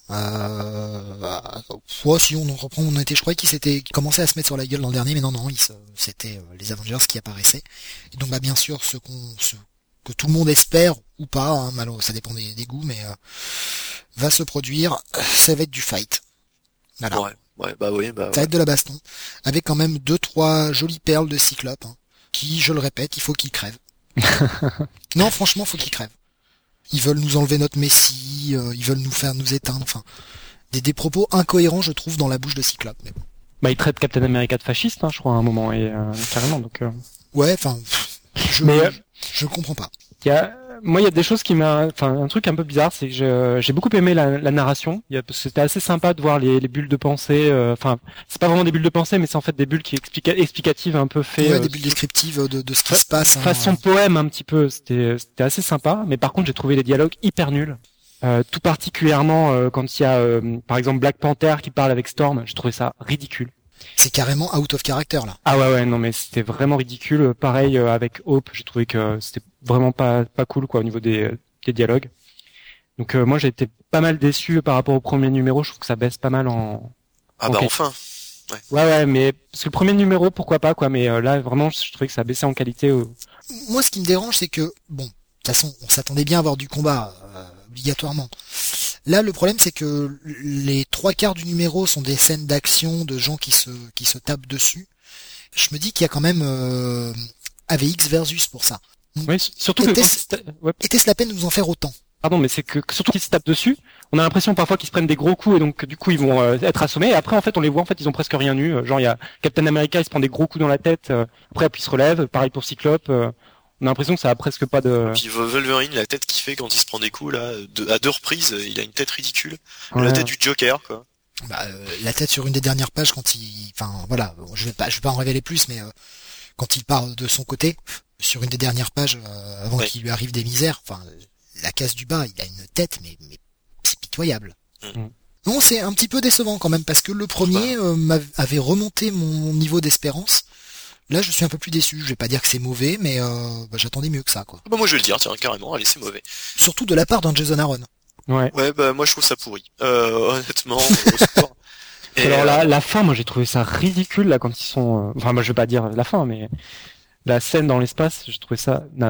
Euh, ouais, si on en reprend où on en était, je croyais qu'il s'était commencé à se mettre sur la gueule dans le dernier, mais non non, il se, c'était euh, les Avengers qui apparaissaient. Et donc bah bien sûr ce qu'on, ce que tout le monde espère ou pas, hein, malheureusement ça dépend des, des goûts, mais euh, va se produire, ça va être du fight. Voilà. Ouais, ouais, bah oui, bah. Ça Ouais. va être de la baston, avec quand même deux trois jolies perles de Cyclope, hein, qui, je le répète, il faut qu'ils crèvent. Non, franchement, faut qu'ils crèvent. Ils veulent nous enlever notre Messie, euh, ils veulent nous faire nous éteindre, enfin, des, des propos incohérents, je trouve, dans la bouche de Cyclope. Mais bon. Bah, il traite Captain America de fasciste, hein, je crois, à un moment, et euh, carrément. Donc, euh... ouais, enfin, je, Mais, euh, je comprends pas. Il y a, moi, il y a des choses qui m'a, enfin, un truc un peu bizarre, c'est que je, j'ai beaucoup aimé la, la narration. Il y a, c'était assez sympa de voir les, les bulles de pensée. Enfin, euh, c'est pas vraiment des bulles de pensée, mais c'est en fait des bulles qui expliquent, explicatives un peu fait. Ouais, euh, des bulles descriptives de, de ce qui fa- se passe. Façon Hein, poème un petit peu. C'était, c'était assez sympa. Mais par contre, j'ai trouvé les dialogues hyper nuls. Euh, tout particulièrement euh, quand il y a, euh, par exemple, Black Panther qui parle avec Storm. J'ai trouvé ça ridicule. C'est carrément out of character là. Ah ouais ouais non mais c'était vraiment ridicule. Pareil euh, avec Hope, j'ai trouvé que c'était vraiment pas pas cool quoi au niveau des des dialogues. Donc euh, moi j'ai été pas mal déçu par rapport au premier numéro. Je trouve que ça baisse pas mal en. Ah en bah qualité. enfin. Ouais. ouais ouais mais parce que le premier numéro pourquoi pas quoi. Mais euh, là vraiment je trouvais que ça baissait en qualité. Euh... Moi ce qui me dérange c'est que bon de toute façon on s'attendait bien à avoir du combat euh, obligatoirement. Là, le problème, c'est que les trois quarts du numéro sont des scènes d'action de gens qui se qui se tapent dessus. Je me dis qu'il y a quand même euh, A V X versus pour ça. Oui, surtout que était-ce, quand... ouais. était-ce la peine de nous en faire autant? Pardon, mais c'est que surtout qu'ils se tapent dessus, on a l'impression parfois qu'ils se prennent des gros coups et donc du coup ils vont euh, être assommés. Et après, en fait, on les voit, en fait, ils ont presque rien eu. Genre, il y a Captain America, il se prend des gros coups dans la tête. Euh, après, puis il se relève. Pareil pour Cyclope. Euh, on a l'impression que ça a presque pas de. Puis Wolverine, la tête qu'il fait quand il se prend des coups là, de, à deux reprises, il a une tête ridicule, Ouais. la tête du Joker quoi. Bah, euh, la tête sur une des dernières pages quand il, enfin voilà, je vais pas, je vais pas en révéler plus, mais euh, quand il part de son côté sur une des dernières pages euh, avant ouais. qu'il lui arrive des misères, enfin la case du bas, il a une tête mais mais c'est pitoyable. Mm. Non, c'est un petit peu décevant quand même parce que le premier euh, m'avait remonté mon niveau d'espérance. Là, je suis un peu plus déçu. Je vais pas dire que c'est mauvais, mais euh, bah, j'attendais mieux que ça, quoi. Bah moi je vais le dire, tiens, carrément, allez, c'est mauvais. Surtout de la part d'un Jason Aaron. Ouais. Ouais, bah moi je trouve ça pourri. Euh, honnêtement, au secours. Et Alors euh, la, la fin, moi j'ai trouvé ça ridicule là quand ils sont. Euh... Enfin, moi je vais pas dire la fin, mais la scène dans l'espace, j'ai trouvé ça naze.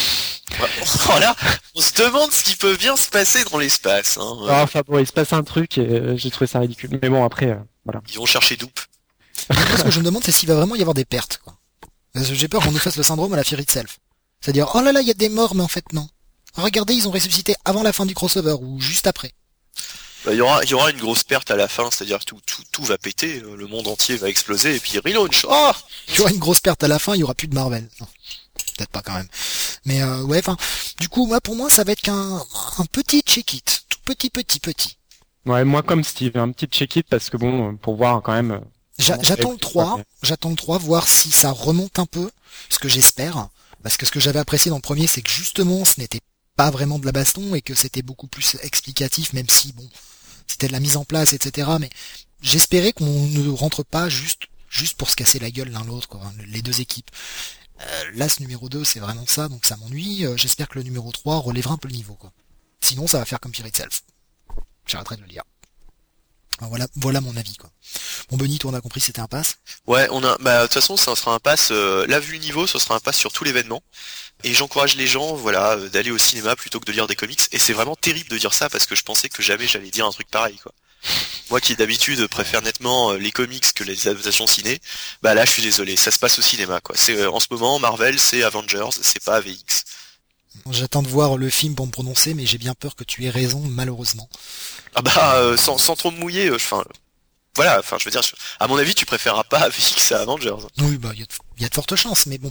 oh là, on se demande ce qui peut bien se passer dans l'espace. Hein. Ah, enfin bon, il se passe un truc et euh, j'ai trouvé ça ridicule. Mais bon, après, euh, voilà. Ils vont chercher Doop. Moi, ce que je me demande, c'est s'il va vraiment y avoir des pertes, quoi. Parce que j'ai peur qu'on nous fasse le syndrome à la Fear Itself. C'est-à-dire, oh là là, il y a des morts, mais en fait non. Regardez, ils ont ressuscité avant la fin du crossover ou juste après. Bah, il y aura, il y aura une grosse perte à la fin, c'est-à-dire que tout, tout, tout va péter, le monde entier va exploser et puis relaunch. Oh Il y aura une grosse perte à la fin, il y aura plus de Marvel. Non, peut-être pas quand même. Mais euh, ouais, enfin, du coup, moi, pour moi, ça va être qu'un un petit check-it, tout petit, petit, petit. Ouais, moi comme Steve, un petit check-it parce que bon, pour voir quand même. J'a- J'attends le trois, ouais. j'attends le trois, voir si ça remonte un peu, ce que j'espère. Parce que ce que j'avais apprécié dans le premier, c'est que justement, ce n'était pas vraiment de la baston et que c'était beaucoup plus explicatif, même si, bon, c'était de la mise en place, et cetera. Mais j'espérais qu'on ne rentre pas juste juste pour se casser la gueule l'un l'autre, quoi, les deux équipes. Euh, là, ce numéro deux, c'est vraiment ça, donc ça m'ennuie. Euh, j'espère que le numéro trois relèvera un peu le niveau, quoi. Sinon, ça va faire comme Fear Itself. J'arrêterai de le lire. Enfin, voilà, voilà mon avis, quoi. Bon, Benny, toi, on a compris, c'était un pass. Ouais, on a, bah, de toute façon, ça sera un pass, euh, là, vu le niveau, ce sera un pass sur tout l'événement. Et j'encourage les gens, voilà, euh, d'aller au cinéma plutôt que de lire des comics. Et c'est vraiment terrible de dire ça parce que je pensais que jamais j'allais dire un truc pareil, quoi. Moi qui d'habitude préfère nettement euh, les comics que les adaptations ciné, bah là, je suis désolé, ça se passe au cinéma, quoi. C'est, euh, en ce moment, Marvel, c'est Avengers, c'est pas A V X. J'attends de voir le film pour me prononcer, mais j'ai bien peur que tu aies raison, malheureusement. Ah bah, euh, sans, sans trop me mouiller, enfin, euh, voilà, enfin, je veux dire, à mon avis, tu préféreras pas A V X à Avengers. Oui, bah, il y, y a de fortes chances, mais bon.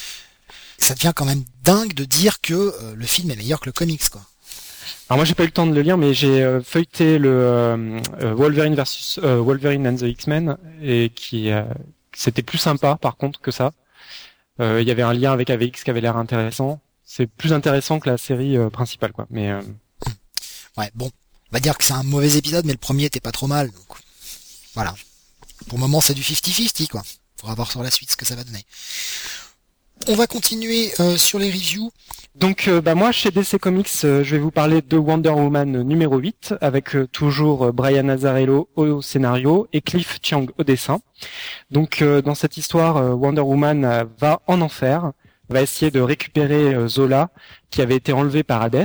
Ça devient quand même dingue de dire que euh, le film est meilleur que le comics, quoi. Alors moi j'ai pas eu le temps de le lire, mais j'ai euh, feuilleté le euh, Wolverine versus euh, Wolverine and the X-Men et qui euh, c'était plus sympa par contre que ça. Il euh, y avait un lien avec A V X qui avait l'air intéressant. C'est plus intéressant que la série euh, principale, quoi. Mais euh... ouais, bon, on va dire que c'est un mauvais épisode, mais le premier était pas trop mal, donc voilà. Pour le moment, c'est du cinquante cinquante, quoi. Faudra voir sur la suite ce que ça va donner. On va continuer euh, sur les reviews. Donc euh, bah moi chez D C Comics, euh, je vais vous parler de Wonder Woman numéro huit avec euh, toujours euh, Brian Azzarello au scénario et Cliff Chiang au dessin. Donc euh, dans cette histoire, euh, Wonder Woman euh, va en enfer, va essayer de récupérer euh, Zola qui avait été enlevé par Hades.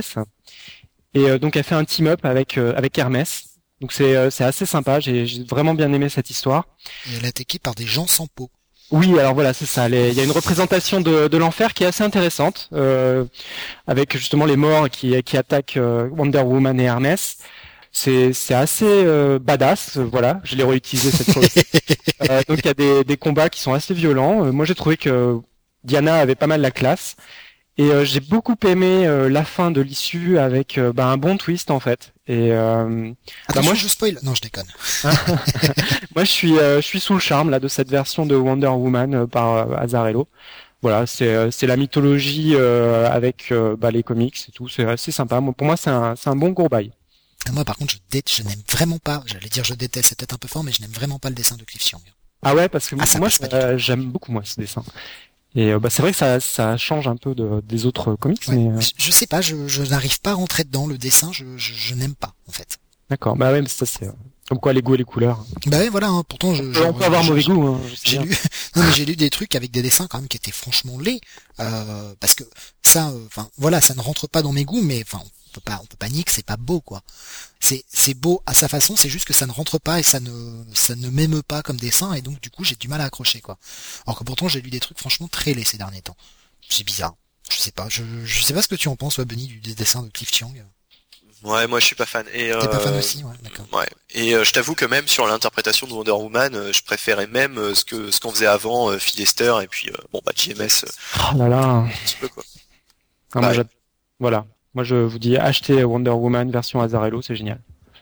Et euh, donc elle fait un team-up avec euh, avec Hermès. Donc c'est euh, c'est assez sympa, j'ai, j'ai vraiment bien aimé cette histoire. Et elle est attaquée par des gens sans peau. Oui, alors voilà, c'est ça. Les... Il y a une représentation de, de l'enfer qui est assez intéressante, euh, avec justement les morts qui, qui attaquent euh, Wonder Woman et Hermès. C'est, c'est assez euh, badass, euh, voilà, je l'ai réutilisé cette fois aussi. euh, donc il y a des, des combats qui sont assez violents. Euh, moi j'ai trouvé que Diana avait pas mal la classe. Et euh, j'ai beaucoup aimé euh, la fin de l'issue avec euh, bah, un bon twist en fait. Et euh, Attention, bah moi je spoil. Non, je déconne. Moi je suis euh, je suis sous le charme là de cette version de Wonder Woman euh, par euh, Azzarello. Voilà, c'est euh, c'est la mythologie euh, avec euh, bah, les comics et tout. C'est assez sympa. Moi, pour moi c'est un c'est un bon gros bail. Moi par contre je dé... je n'aime vraiment pas. J'allais dire je déteste, c'est peut-être un peu fort, mais je n'aime vraiment pas le dessin de Cliff Chiang. Ah ouais, parce que ah, moi euh, j'aime beaucoup moi ce dessin. Et euh, bah, c'est vrai que ça, ça change un peu de, des autres comics. Ouais, mais euh... je, je sais pas, je, je n'arrive pas à rentrer dedans. Le dessin, je, je, je n'aime pas en fait. D'accord, bah ouais, mais ça c'est euh, comme quoi les goûts et les couleurs. Bah ouais, voilà. Hein, pourtant, je, on je, peut, on peut avoir je, mauvais je, goût. Hein, j'ai lu, non mais j'ai lu des trucs avec des dessins quand même qui étaient franchement laids, euh, parce que ça, enfin euh, voilà, ça ne rentre pas dans mes goûts, mais enfin on peut pas, on peut pas nier que c'est pas beau quoi. C'est c'est beau à sa façon, c'est juste que ça ne rentre pas et ça ne ça ne m'émeut pas comme dessin et donc du coup j'ai du mal à accrocher quoi. Alors que pourtant j'ai lu des trucs franchement très laids ces derniers temps. C'est bizarre. Je sais pas. Je je sais pas ce que tu en penses, ouais, Benny, du des dessins de Cliff Chiang. Ouais, moi je suis pas fan. Et T'es euh... pas fan aussi, ouais, d'accord. Ouais. Et euh, je t'avoue que même sur l'interprétation de Wonder Woman, euh, je préférais même euh, ce que ce qu'on faisait avant, euh, Phil Lester et puis euh, bon bah J M S. Euh, oh là là. Un petit peu quoi. Ah, bah, moi, voilà. Moi je vous dis achetez Wonder Woman version Azzarello, c'est génial.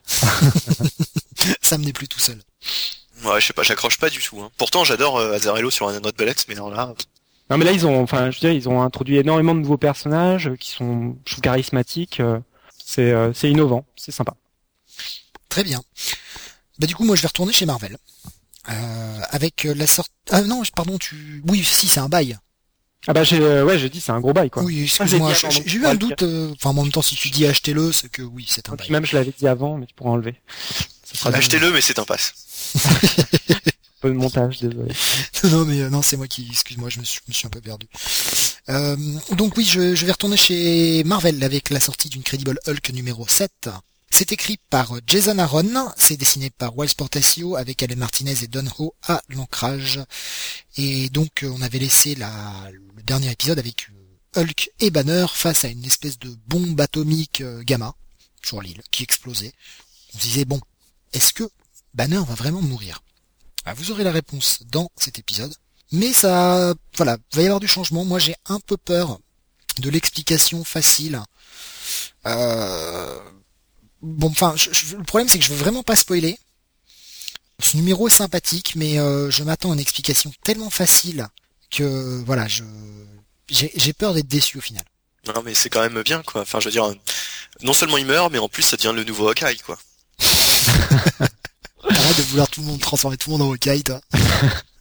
Ça me n'est plus tout seul. Ouais, je sais pas, j'accroche pas du tout. Hein. Pourtant j'adore euh, Azzarello sur un autre Bullet, mais alors là. Non mais là ils ont, enfin je veux dire, ils ont introduit énormément de nouveaux personnages euh, qui sont, je trouve, charismatiques. Euh, c'est, euh, c'est innovant, c'est sympa. Très bien. Bah du coup moi je vais retourner chez Marvel euh, avec la sorte. Ah non, pardon, tu. Oui, si c'est un bail. Ah bah j'ai, euh, ouais, j'ai dit c'est un gros bail quoi. Oui, excuse-moi, j'ai, j'ai, j'ai eu un doute. Euh, enfin, en même temps, si tu dis achetez-le, c'est que oui, c'est un bail. Même je l'avais dit avant, mais tu pourras enlever. Achetez-le, mais c'est un pass. Un peu de montage, désolé. non mais euh, non, c'est moi qui, excuse-moi, je me suis, me suis un peu perdu. Euh, donc oui, je, je vais retourner chez Marvel avec la sortie d'une Incredible Hulk numéro sept. C'est écrit par Jason Aaron, c'est dessiné par Wiles Portacio avec Alain Martinez et Don Ho à l'ancrage. Et donc on avait laissé la, le dernier épisode avec Hulk et Banner face à une espèce de bombe atomique gamma sur l'île qui explosait. On se disait bon, est-ce que Banner va vraiment mourir ? Ah, vous aurez la réponse dans cet épisode. Mais ça, voilà, va y avoir du changement. Moi, j'ai un peu peur de l'explication facile. Euh... Bon, enfin, je, je, le problème, c'est que je veux vraiment pas spoiler. Ce numéro est sympathique, mais euh, je m'attends à une explication tellement facile que, voilà, je j'ai, j'ai peur d'être déçu au final. Non, mais c'est quand même bien, quoi. Enfin, je veux dire, non seulement il meurt, mais en plus, ça devient le nouveau Hawkeye, quoi. Arrête de vouloir tout le monde transformer tout le monde en Hawkeye, toi.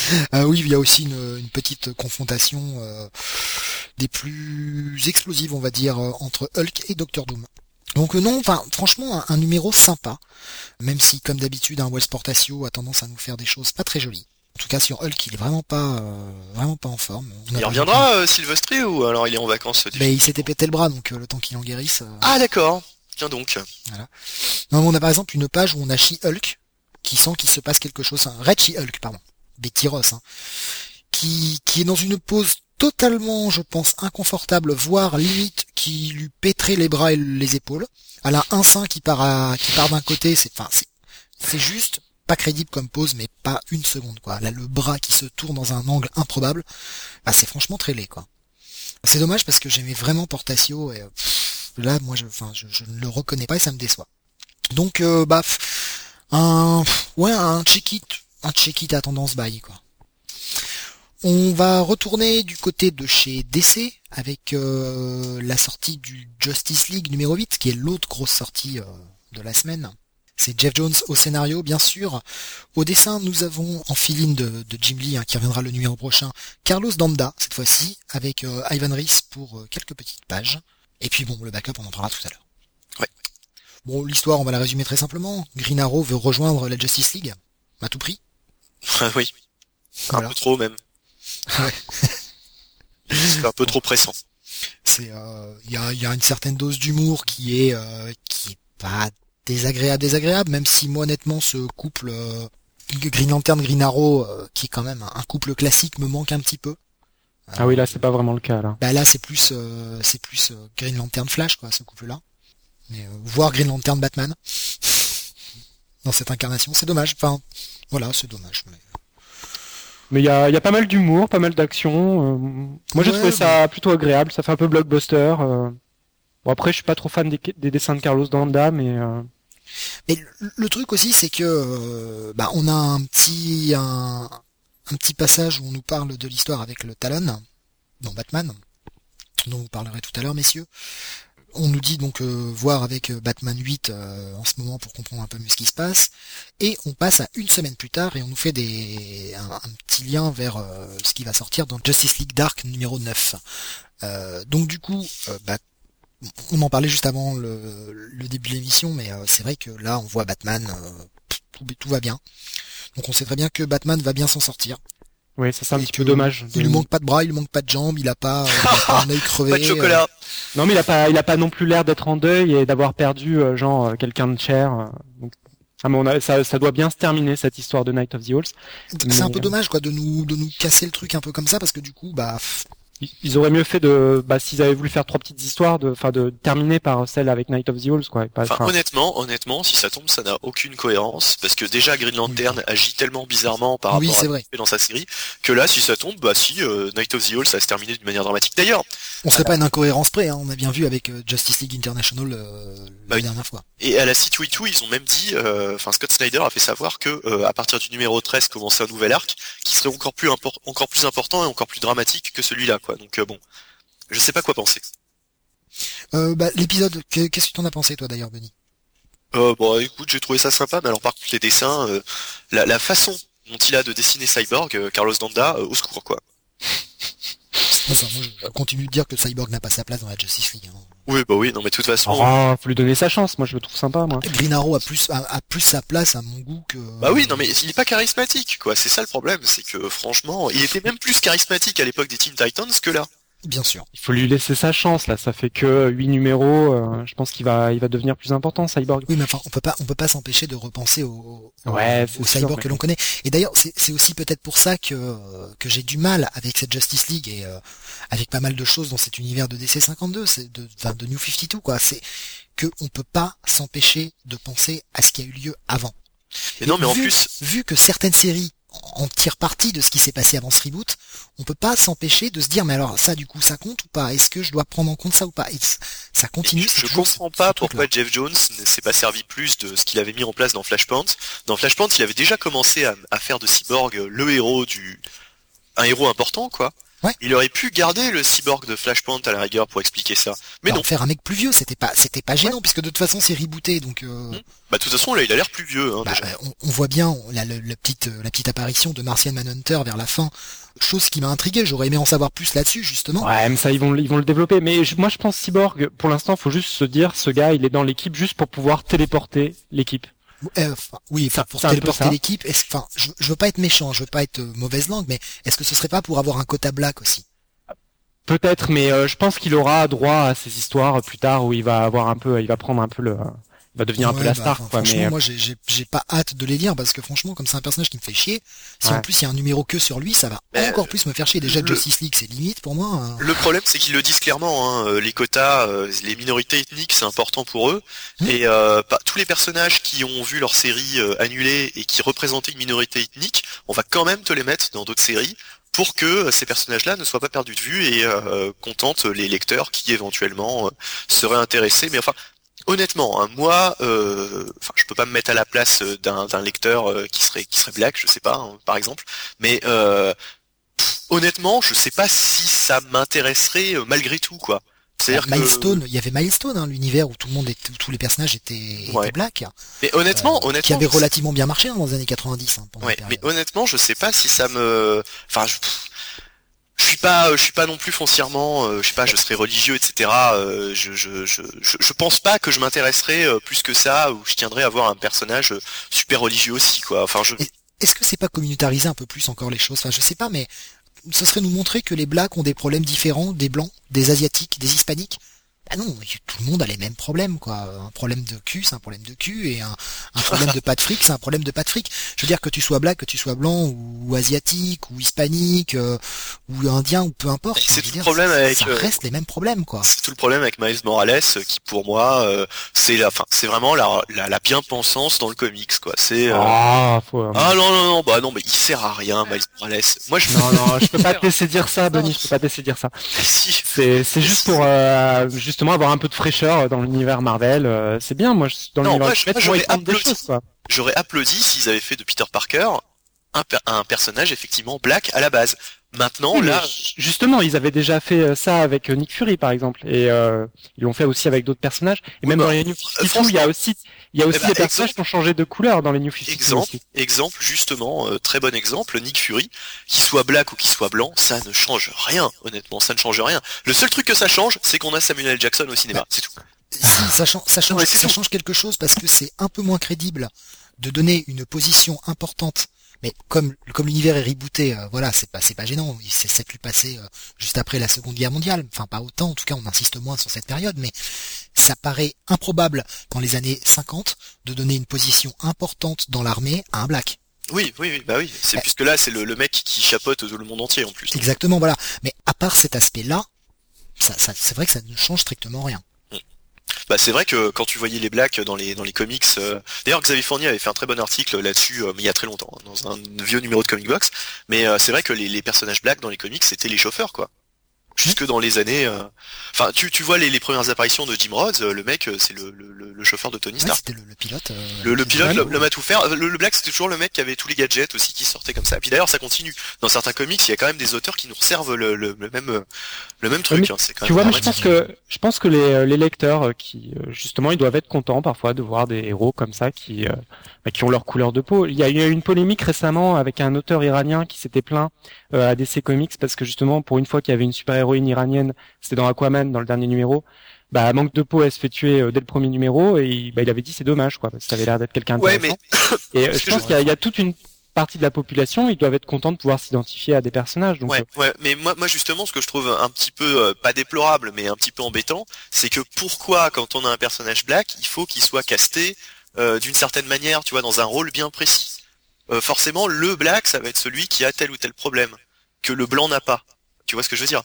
euh, oui, il y a aussi une, une petite confrontation euh, des plus explosives, on va dire, euh, entre Hulk et Doctor Doom. Donc euh, non, enfin franchement un, un numéro sympa, même si comme d'habitude un Wells Portatio a tendance à nous faire des choses pas très jolies. En tout cas sur Hulk, il est vraiment pas euh, vraiment pas en forme. On il reviendra euh, Silvestri ou alors il est en vacances? Mais il s'était pété le bras, donc euh, le temps qu'il en guérisse. Euh... Ah d'accord. Tiens donc. Voilà. Non, on a par exemple une page où on a She-Hulk qui sent qu'il se passe quelque chose. Hein, Red She-Hulk, pardon. Betty Ross, hein, qui qui est dans une pose totalement, je pense, inconfortable, voire limite qui lui pèterait les bras et les épaules. Elle a un sein qui part à, qui part d'un côté, c'est, enfin, c'est, c'est juste pas crédible comme pose, mais pas une seconde, quoi. Elle a le bras qui se tourne dans un angle improbable. Bah, c'est franchement très laid, quoi. C'est dommage parce que j'aimais vraiment Portatio et pff, là, moi, je, enfin, je, je ne le reconnais pas et ça me déçoit. Donc, euh, bah, un, ouais, un check-it, un check-it à tendance bail, quoi. On va retourner du côté de chez D C avec euh, la sortie du Justice League numéro huit, qui est l'autre grosse sortie euh, de la semaine. C'est Jeff Jones au scénario, bien sûr. Au dessin, nous avons en fill-in de, de Jim Lee, hein, qui reviendra le numéro prochain, Carlos D'Anda, cette fois-ci, avec euh, Ivan Reis pour euh, quelques petites pages. Et puis bon, le backup, on en parlera tout à l'heure. Ouais. Bon, l'histoire, on va la résumer très simplement. Green Arrow veut rejoindre la Justice League, à tout prix. Oui, voilà. Un peu trop même. Ouais. C'est un peu trop pressant. C'est, euh, il y a, y a une certaine dose d'humour qui est, euh, qui est pas désagréable, désagréable, même si moi honnêtement ce couple euh, Green Lantern, Green Arrow, euh, qui est quand même un couple classique, me manque un petit peu. Euh, ah oui, là c'est pas vraiment le cas là. Bah là c'est plus, euh, c'est plus euh, Green Lantern Flash quoi, ce couple-là. Mais euh, voir Green Lantern Batman dans cette incarnation, c'est dommage. Enfin, voilà, c'est dommage. Mais Mais il y a, y a pas mal d'humour, pas mal d'action. Euh, moi, ouais, j'ai trouvé ça mais... plutôt agréable. Ça fait un peu blockbuster. Euh... Bon, après, je suis pas trop fan des, des dessins de Carlos D'Anda, mais. Euh... Mais le, le truc aussi, c'est que euh, bah, on a un petit un, un petit passage où on nous parle de l'histoire avec le Talon dans Batman, dont vous parlerez tout à l'heure, messieurs. On nous dit donc euh, voir avec euh, Batman huit euh, en ce moment pour comprendre un peu mieux ce qui se passe, et on passe à une semaine plus tard et on nous fait des un, un petit lien vers euh, ce qui va sortir dans Justice League Dark numéro neuf. Euh, donc du coup, euh, bah, on en parlait juste avant le, le début de l'émission, mais euh, c'est vrai que là on voit Batman, euh, tout, tout va bien. Donc on sait très bien que Batman va bien s'en sortir. Oui, ça c'est un petit peu dommage. Il lui manque pas de bras, il lui manque pas de jambes, il a pas, euh, il a pas un œil crevé. Pas de chocolat. Euh... Non, mais il a pas, il a pas non plus l'air d'être en deuil et d'avoir perdu euh, genre euh, quelqu'un de cher. Euh, donc, ah, mais on a, ça, ça doit bien se terminer cette histoire de Night of the Owls. C'est mais... un peu dommage quoi de nous, de nous casser le truc un peu comme ça parce que du coup bah. Ils auraient mieux fait de, bah, s'ils avaient voulu faire trois petites histoires, de, enfin, de terminer par celle avec Night of the Owls, quoi. Enfin, enfin, honnêtement, honnêtement, si ça tombe, ça n'a aucune cohérence, parce que déjà Green Lantern oui. agit tellement bizarrement par oui, rapport à vrai. ce qu'il fait dans sa série, que là, si ça tombe, bah si, euh, Night of the Owls, ça va se terminer d'une manière dramatique. D'ailleurs, on serait la... pas une incohérence près, hein. On a bien vu avec euh, Justice League International euh, bah, la dernière fois. Et à la C deux E deux, ils ont même dit, enfin, euh, Scott Snyder a fait savoir que euh, à partir du numéro treize commençait un nouvel arc qui serait encore plus import- encore plus important et encore plus dramatique que celui-là, quoi. Donc euh, bon. Je sais pas quoi penser. Euh, bah, l'épisode, qu'est-ce que t'en as pensé toi d'ailleurs, Benny? Euh, bon, écoute, j'ai trouvé ça sympa, mais alors par contre les dessins, euh, la, la façon dont il a de dessiner Cyborg, euh, Carlos D'Anda, euh, au secours quoi. Enfin, moi, je continue de dire que Cyborg n'a pas sa place dans la Justice League. Hein. Oui, bah oui, non, mais de toute façon. Oh, faut lui donner sa chance. Moi, je le trouve sympa, moi. Green Arrow a plus a, a plus sa place à mon goût que. Bah oui, non, mais il est pas charismatique, quoi. C'est ça le problème, c'est que franchement, il était même plus charismatique à l'époque des Teen Titans que là. Bien sûr. Il faut lui laisser sa chance là, ça fait que huit numéros, euh, je pense qu'il va il va devenir plus important Cyborg. Oui, mais enfin, on peut pas on peut pas s'empêcher de repenser au, au, ouais, au sûr, Cyborg mais... que l'on connaît. Et d'ailleurs, c'est c'est aussi peut-être pour ça que que j'ai du mal avec cette Justice League et euh, avec pas mal de choses dans cet univers de D C cinquante-deux, c'est de enfin de New cinquante-deux quoi, c'est que on peut pas s'empêcher de penser à ce qui a eu lieu avant. Mais non, mais vu, en plus vu que certaines séries en tire parti de ce qui s'est passé avant ce reboot, on peut pas s'empêcher de se dire mais alors ça du coup ça compte ou pas? Est-ce que je dois prendre en compte ça ou pas? Et ça continue. Je comprends pas pourquoi Jeff Jones ne s'est pas servi plus de ce qu'il avait mis en place dans Flashpoint. Dans Flashpoint, il avait déjà commencé à, à faire de Cyborg le héros du, un héros important quoi. Ouais. Il aurait pu garder le cyborg de Flashpoint à la rigueur pour expliquer ça. Mais Alors, non. faire un mec plus vieux, c'était pas, c'était pas gênant, ouais. puisque de toute façon c'est rebooté, donc. Euh... Mmh. Bah de toute façon là, il a l'air plus vieux. Hein, bah, déjà. On, on voit bien la, la, la petite, la petite apparition de Martian Manhunter vers la fin. Chose qui m'a intrigué. J'aurais aimé en savoir plus là-dessus, justement. Ouais, mais ça ils vont, ils vont le développer. Mais je, moi je pense Cyborg. Pour l'instant, faut juste se dire, ce gars, il est dans l'équipe juste pour pouvoir téléporter l'équipe. Euh, oui, enfin, pour téléporter l'équipe, est-ce, enfin, je, je veux pas être méchant, je veux pas être euh, mauvaise langue, mais est-ce que ce serait pas pour avoir un quota black aussi? Peut-être, mais euh, je pense qu'il aura droit à ces histoires plus tard où il va avoir un peu, il va prendre un peu le, il va devenir ouais, un peu la bah, star. Quoi, quoi, franchement, mais... moi, j'ai, j'ai, j'ai pas hâte de les lire parce que franchement, comme c'est un personnage qui me fait chier, si ouais. en plus il y a un numéro que sur lui, ça va mais encore plus me faire chier. Déjà, le... Justice League, c'est limite pour moi. Hein. Le problème, c'est qu'ils le disent clairement. Hein, les quotas, euh, les minorités ethniques, c'est important pour eux. Mmh. Et euh, bah, tous les personnages qui ont vu leur série euh, annulée et qui représentaient une minorité ethnique, on va quand même te les mettre dans d'autres séries, pour que ces personnages-là ne soient pas perdus de vue et euh, contentent les lecteurs qui éventuellement euh, seraient intéressés. Mais enfin, honnêtement, hein, moi, euh, enfin, je peux pas me mettre à la place d'un, d'un lecteur euh, qui serait qui serait black, je sais pas, hein, par exemple. Mais euh, pff, honnêtement, je sais pas si ça m'intéresserait euh, malgré tout, quoi. C'est-à-dire Milestone, que... il y avait Milestone, hein, l'univers où tout le monde était, où tous les personnages étaient, ouais. étaient black. Mais honnêtement, euh, honnêtement, qui avait relativement bien marché hein, dans les années quatre-vingt-dix. Hein, ouais, mais honnêtement, je sais pas si ça me, enfin, je, je suis pas, je suis pas non plus foncièrement, euh, je sais pas, je serais religieux, et cetera. Euh, je, je, je, je, je pense pas que je m'intéresserais euh, plus que ça, ou je tiendrais à avoir un personnage super religieux aussi, quoi. Enfin, je. Est-ce que c'est pas communautariser un peu plus encore les choses? Enfin, je sais pas, mais ce serait nous montrer que les blacks ont des problèmes différents des blancs, des asiatiques, des hispaniques. Ah non, tout le monde a les mêmes problèmes, quoi. Un problème de cul, c'est un problème de cul, et un, un problème de pas de fric, c'est un problème de pas de fric. Je veux dire que tu sois black, que tu sois blanc, ou, ou asiatique, ou hispanique, euh, ou indien, ou peu importe. C'est tout dire, le problème ça, avec. Ça reste les mêmes problèmes, quoi. C'est tout le problème avec Miles Morales, qui pour moi, euh, c'est la, enfin, c'est vraiment la, la, la bien-pensance dans le comics, quoi. C'est. Euh... Ah, faut... ah non non non, bah non, mais il sert à rien, Miles Morales. Moi je. Non non, je peux pas te laisser dire ça, Benny. Je peux pas te laisser dire ça. Si. C'est, c'est juste pour euh, justement avoir un peu de fraîcheur dans l'univers Marvel, euh, c'est bien. Moi, dans non, l'univers moi, je, moi, j'aurais applaudi. Choses, quoi. J'aurais applaudi s'ils avaient fait de Peter Parker un, per- un personnage effectivement black à la base. Maintenant, oui, là, justement, ils avaient déjà fait ça avec Nick Fury, par exemple, et euh, ils l'ont fait aussi avec d'autres personnages. Et oui, même bah, dans les New cinquante-deux, il y a aussi, il y a aussi eh bah, des personnages exemple, qui ont changé de couleur dans les New cinquante-deux. Exemple, aussi. exemple, justement, euh, très bon exemple, Nick Fury, qu'il soit black ou qu'il soit blanc, ça ne change rien. Honnêtement, ça ne change rien. Le seul truc que ça change, c'est qu'on a Samuel L. Jackson au cinéma. Bah, c'est tout. Si, ça change, ça change, ça change quelque chose parce que c'est un peu moins crédible de donner une position importante. Mais comme comme l'univers est rebooté, euh, voilà, c'est pas c'est pas gênant. Il s'est lui passé euh, juste après la Seconde Guerre mondiale. Enfin, pas autant. En tout cas, on insiste moins sur cette période. Mais ça paraît improbable dans les années cinquante de donner une position importante dans l'armée à un black. Oui, oui, oui, bah oui. C'est euh, puisque là, c'est le, le mec qui chapeaute le monde entier en plus. Exactement, voilà. Mais à part cet aspect-là, ça, ça c'est vrai que ça ne change strictement rien. Bah c'est vrai que quand tu voyais les blacks dans les dans les comics, euh... d'ailleurs Xavier Fournier avait fait un très bon article là-dessus, euh, mais il y a très longtemps, hein, dans un vieux numéro de Comic Box. Mais euh, c'est vrai que les, les personnages blacks dans les comics c'était les chauffeurs, quoi. Jusque dans les années, euh... enfin tu tu vois les, les premières apparitions de Jim Rhodes, le mec c'est le, le, le chauffeur de Tony Stark. Ouais, c'était le, le pilote. Euh, le, le pilote, l'homme à tout faire. Le, le black c'était toujours le mec qui avait tous les gadgets aussi qui sortaient comme ça. Et puis d'ailleurs ça continue. Dans certains comics il y a quand même des auteurs qui nous servent le, le, le même le même truc. Hein. C'est quand tu même vois, mais je pense que je pense que les, les lecteurs qui justement ils doivent être contents parfois de voir des héros comme ça qui euh, qui ont leur couleur de peau. Il y a eu une polémique récemment avec un auteur iranien qui s'était plaint euh, à D C Comics parce que justement pour une fois qu'il y avait une super-héroïne iranienne, c'était dans Aquaman dans le dernier numéro, bah manque de peau, elle se fait tuer euh, dès le premier numéro et bah il avait dit c'est dommage quoi parce que ça avait l'air d'être quelqu'un d'intéressant. Ouais, mais... Et euh, je pense qu'il y a, il y a toute une partie de la population, ils doivent être contents de pouvoir s'identifier à des personnages. Donc, ouais, euh... ouais, mais moi, moi justement, ce que je trouve un petit peu euh, pas déplorable, mais un petit peu embêtant, c'est que pourquoi, quand on a un personnage black, il faut qu'il soit casté euh, d'une certaine manière, tu vois, dans un rôle bien précis. Euh, forcément, le black, ça va être celui qui a tel ou tel problème que le blanc n'a pas. Tu vois ce que je veux dire?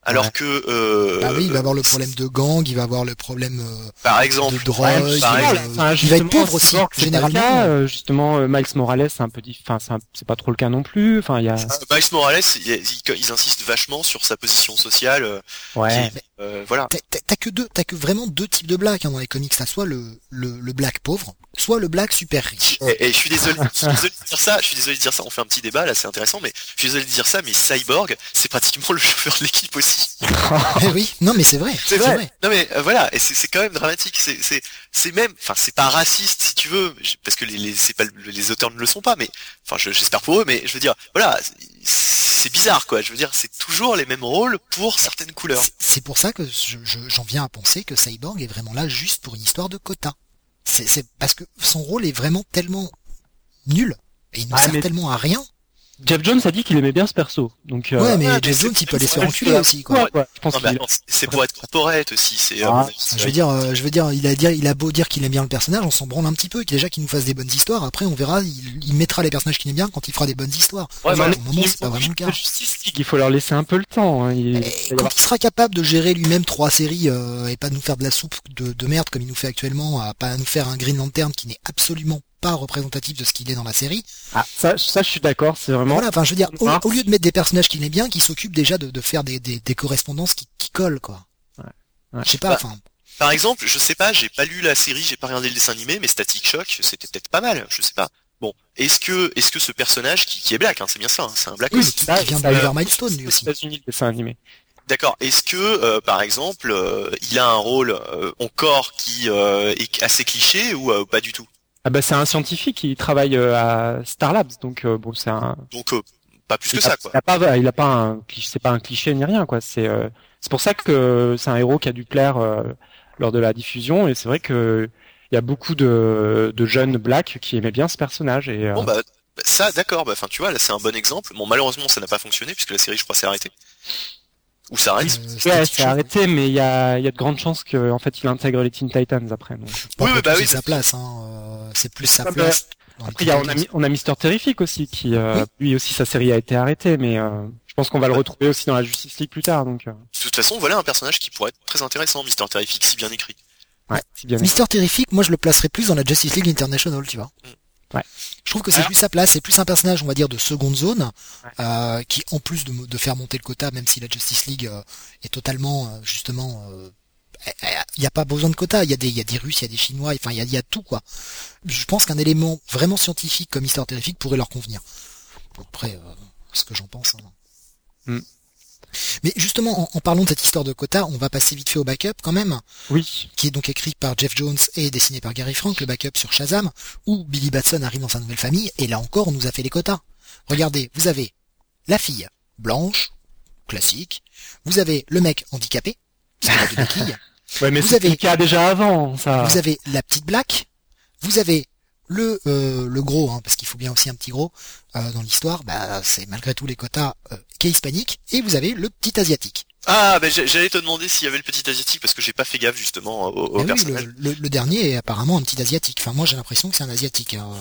Alors ouais. que euh, bah oui, il va avoir le problème de gang, il va avoir le problème euh, par exemple, de drogue, ouais, par il, va, exemple. Enfin, il va être pauvre aussi, Cyborg, c'est généralement. pas le cas, euh, justement, euh, Miles Morales, c'est un peu, diff... enfin, c'est, un... c'est pas trop le cas non plus. Enfin, il y a. Euh, Miles Morales, ils, ils, ils insistent vachement sur sa position sociale. Euh, Ouais. qui est, euh, voilà. T'as, t'as, t'as que deux, t'as que vraiment deux types de black hein, dans les comics. T'as soit le, le, le black pauvre, soit le black super riche. Et, et je suis désolé, je suis désolé de dire ça. Je suis désolé de dire ça. On fait un petit débat là, c'est intéressant, mais je suis désolé de dire ça. Mais Cyborg, c'est pratiquement le chauffeur de l'équipe aussi. Eh oui, non mais c'est vrai. C'est vrai. vrai. Non mais euh, voilà, et c'est, c'est quand même dramatique. C'est, c'est, c'est même, enfin, c'est pas raciste si tu veux, parce que les, les, c'est pas, les auteurs ne le sont pas, mais, enfin, je, j'espère pour eux, mais je veux dire, voilà, c'est bizarre quoi. Je veux dire, c'est toujours les mêmes rôles pour certaines couleurs. C'est, c'est pour ça que je, je, j'en viens à penser que Cyborg est vraiment là juste pour une histoire de quota. C'est, c'est parce que son rôle est vraiment tellement nul et il ne ah, sert mais... tellement à rien. Jeff Jones a dit qu'il aimait bien ce perso, donc. Euh... Ouais, mais ah, Jeff Jones, il peut aller se faire enculer aussi, quoi. Ouais, ouais, je pense non, mais attends, c'est pour être corporate aussi, c'est. Ah, euh, c'est je veux dire, euh, je veux dire, il a dire, il a beau dire qu'il aime bien le personnage, on s'en branle un petit peu, qu'il déjà qu'il nous fasse des bonnes histoires. Après, on verra, il, il mettra les personnages qu'il aime bien quand il fera des bonnes histoires. Ouais, enfin, mais au moment, c'est pas vraiment le cas. Justice League, il faut leur laisser un peu le temps. Hein. Il... Quand il sera capable de gérer lui-même trois séries euh, et pas de nous faire de la soupe de, de merde comme il nous fait actuellement, à pas nous faire un Green Lantern qui n'est absolument pas représentatif de ce qu'il est dans la série. Ah, ça, ça, je suis d'accord, c'est vraiment. Voilà, enfin, je veux dire, au, au lieu de mettre des personnages qu'il aime bien, qui s'occupent déjà de, de faire des, des, des correspondances qui, qui collent, quoi. Ouais. Ouais. Je sais pas, bah, enfin. Par exemple, je sais pas, j'ai pas lu la série, j'ai pas regardé le dessin animé, mais Static Shock, c'était peut-être pas mal, je sais pas. Bon, est-ce que, est-ce que ce personnage qui, qui est black, hein, c'est bien ça, hein, c'est un black. Oui, qui, qui vient de l'univers Milestone, lui aussi. États-Unis, le dessin animé. D'accord. Est-ce que, euh, par exemple, euh, il a un rôle euh, encore qui euh, est assez cliché ou euh, pas du tout? Ah bah c'est un scientifique qui travaille euh, à Star Labs, donc euh, bon c'est un. Donc euh, pas plus que il ça a, quoi. Il a pas, il a pas un, c'est pas un cliché ni rien quoi. C'est, euh, c'est pour ça que c'est un héros qui a dû plaire euh, lors de la diffusion et c'est vrai que il y a beaucoup de, de jeunes blacks qui aimaient bien ce personnage et. Euh... Bon bah ça d'accord. Bah enfin tu vois là c'est un bon exemple. Bon malheureusement ça n'a pas fonctionné puisque la série je crois s'est arrêtée. Ou ça arrête. Euh, ouais, c'est arrêté, mais il y a, il y a de grandes chances que, en fait, il intègre les Teen Titans après. Donc. Bon, oui, bah oui, c'est sa place, hein. Euh, c'est plus sa ah, place. Bah, après, il y a, on a, on a Mister Terrific aussi, qui, euh, oui. lui aussi, sa série a été arrêtée, mais euh, je pense qu'on va le retrouver aussi dans la Justice League plus tard. Donc. Euh. De toute façon, voilà un personnage qui pourrait être très intéressant, Mister Terrific, si bien écrit. Ouais, si bien Mister Terrific, moi, je le placerais plus dans la Justice League International, tu vois. Mm. Ouais. Je trouve que c'est Alors, plus sa place, c'est plus un personnage, on va dire, de seconde zone, ouais. euh, qui, en plus de, de faire monter le quota, même si la Justice League euh, est totalement, euh, justement, il euh, n'y a pas besoin de quota, il y a des, il y a des Russes, il y a des Chinois, enfin, il y a, il y a tout, quoi. Je pense qu'un élément vraiment scientifique comme Mister Terrific pourrait leur convenir. Après, euh, ce que j'en pense. Hein. Mm. Mais justement, en, en parlant de cette histoire de quota, on va passer vite fait au backup quand même. Oui. Qui est donc écrit par Jeff Jones et dessiné par Gary Frank, le backup sur Shazam, où Billy Batson arrive dans sa nouvelle famille, et là encore, on nous a fait les quotas. Regardez, vous avez la fille blanche, classique, vous avez le mec handicapé, qui a de béquilles. Ouais, mais c'est le cas déjà avant, ça. Vous avez la petite black, vous avez le euh, le gros, hein, parce qu'il faut bien aussi un petit gros euh, dans l'histoire, bah c'est malgré tout les quotas euh, qui est hispanique, et vous avez le petit asiatique. Ah, ben bah, j'allais te demander s'il y avait le petit asiatique parce que j'ai pas fait gaffe justement au, au oui, personnage. Le, le, le dernier est apparemment un petit asiatique. Enfin, moi j'ai l'impression que c'est un asiatique. Hein.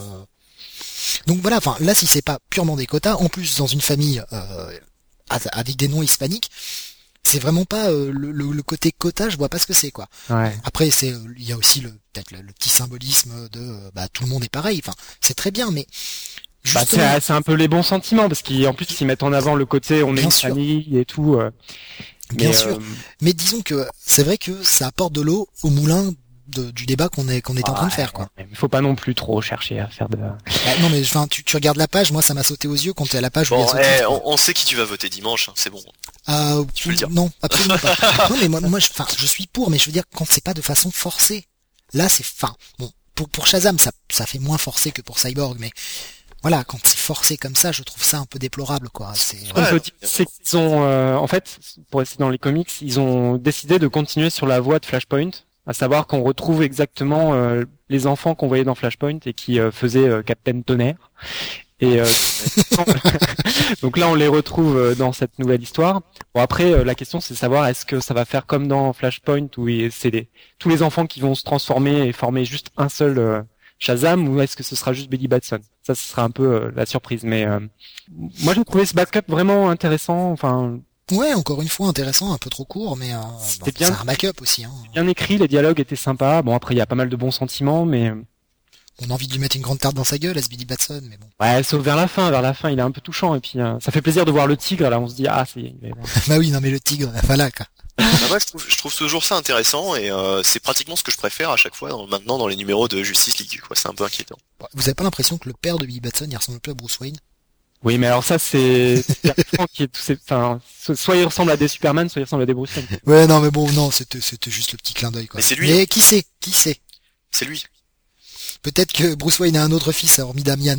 Donc voilà. Enfin, là, si c'est pas purement des quotas, en plus dans une famille euh, avec des noms hispaniques, c'est vraiment pas euh, le, le, le côté quota. Je vois pas ce que c'est quoi. Ouais. Après, c'est il y a aussi le peut-être le, le petit symbolisme de bah tout le monde est pareil. Enfin, c'est très bien, mais Bah, c'est, c'est un peu les bons sentiments parce qu'en plus ils mettent en avant le côté on est une famille et tout. Euh, Bien mais, sûr, euh... mais disons que c'est vrai que ça apporte de l'eau au moulin de, du débat qu'on est qu'on est ah, en train de faire quoi. Il faut pas non plus trop chercher à faire de. Bah, non mais enfin tu, tu regardes la page, moi ça m'a sauté aux yeux quand tu es à la page où bon, il y a ce eh, titre, on, on sait qui tu vas voter dimanche, hein, c'est bon. Euh, tu peux le dire. Non, absolument pas. Non mais moi, moi, enfin, je, je suis pour, mais je veux dire quand c'est pas de façon forcée. Là c'est fin. Bon, pour pour Shazam ça ça fait moins forcé que pour Cyborg, mais voilà, quand c'est forcé comme ça, je trouve ça un peu déplorable, quoi. C'est, ouais, ouais, c'est qu'ils ont, euh, en fait, pour rester dans les comics, ils ont décidé de continuer sur la voie de Flashpoint, à savoir qu'on retrouve exactement euh, les enfants qu'on voyait dans Flashpoint et qui euh, faisaient euh, Captain Tonnerre. Et euh, donc là, on les retrouve dans cette nouvelle histoire. Bon, après, euh, la question, c'est de savoir est-ce que ça va faire comme dans Flashpoint où c'est les, tous les enfants qui vont se transformer et former juste un seul euh, Shazam, ou est-ce que ce sera juste Billy Batson? Ça, ce sera un peu euh, la surprise. Mais euh, moi, j'ai trouvé ce backup vraiment intéressant. Enfin, Ouais, encore une fois, intéressant, un peu trop court, mais euh, bon, bien, c'est un backup aussi. Hein. Bien écrit, les dialogues étaient sympas. Bon, après, il y a pas mal de bons sentiments, mais... On a envie de lui mettre une grande tarte dans sa gueule à ce Billy Batson, mais bon. Ouais, sauf vers la fin, vers la fin, il est un peu touchant, et puis euh, ça fait plaisir de voir le tigre, là, on se dit, ah, c'est... Bah oui, non mais le tigre, voilà, quoi. Bah ouais, je trouve, je trouve toujours ça intéressant, et euh, c'est pratiquement ce que je préfère à chaque fois, dans, maintenant, dans les numéros de Justice League, quoi, c'est un peu inquiétant. Vous avez pas l'impression que le père de Billy Batson, il ressemble plus à Bruce Wayne? Oui, mais alors ça, c'est... qui est tous ces... enfin, soit il ressemble à des Superman, soit il ressemble à des Bruce Wayne. Ouais, non, mais bon, non, c'était, c'était juste le petit clin d'œil, quoi. Mais c'est lui. Mais qui sait? Qui sait? C'est lui. Peut-être que Bruce Wayne a un autre fils, hormis Damian.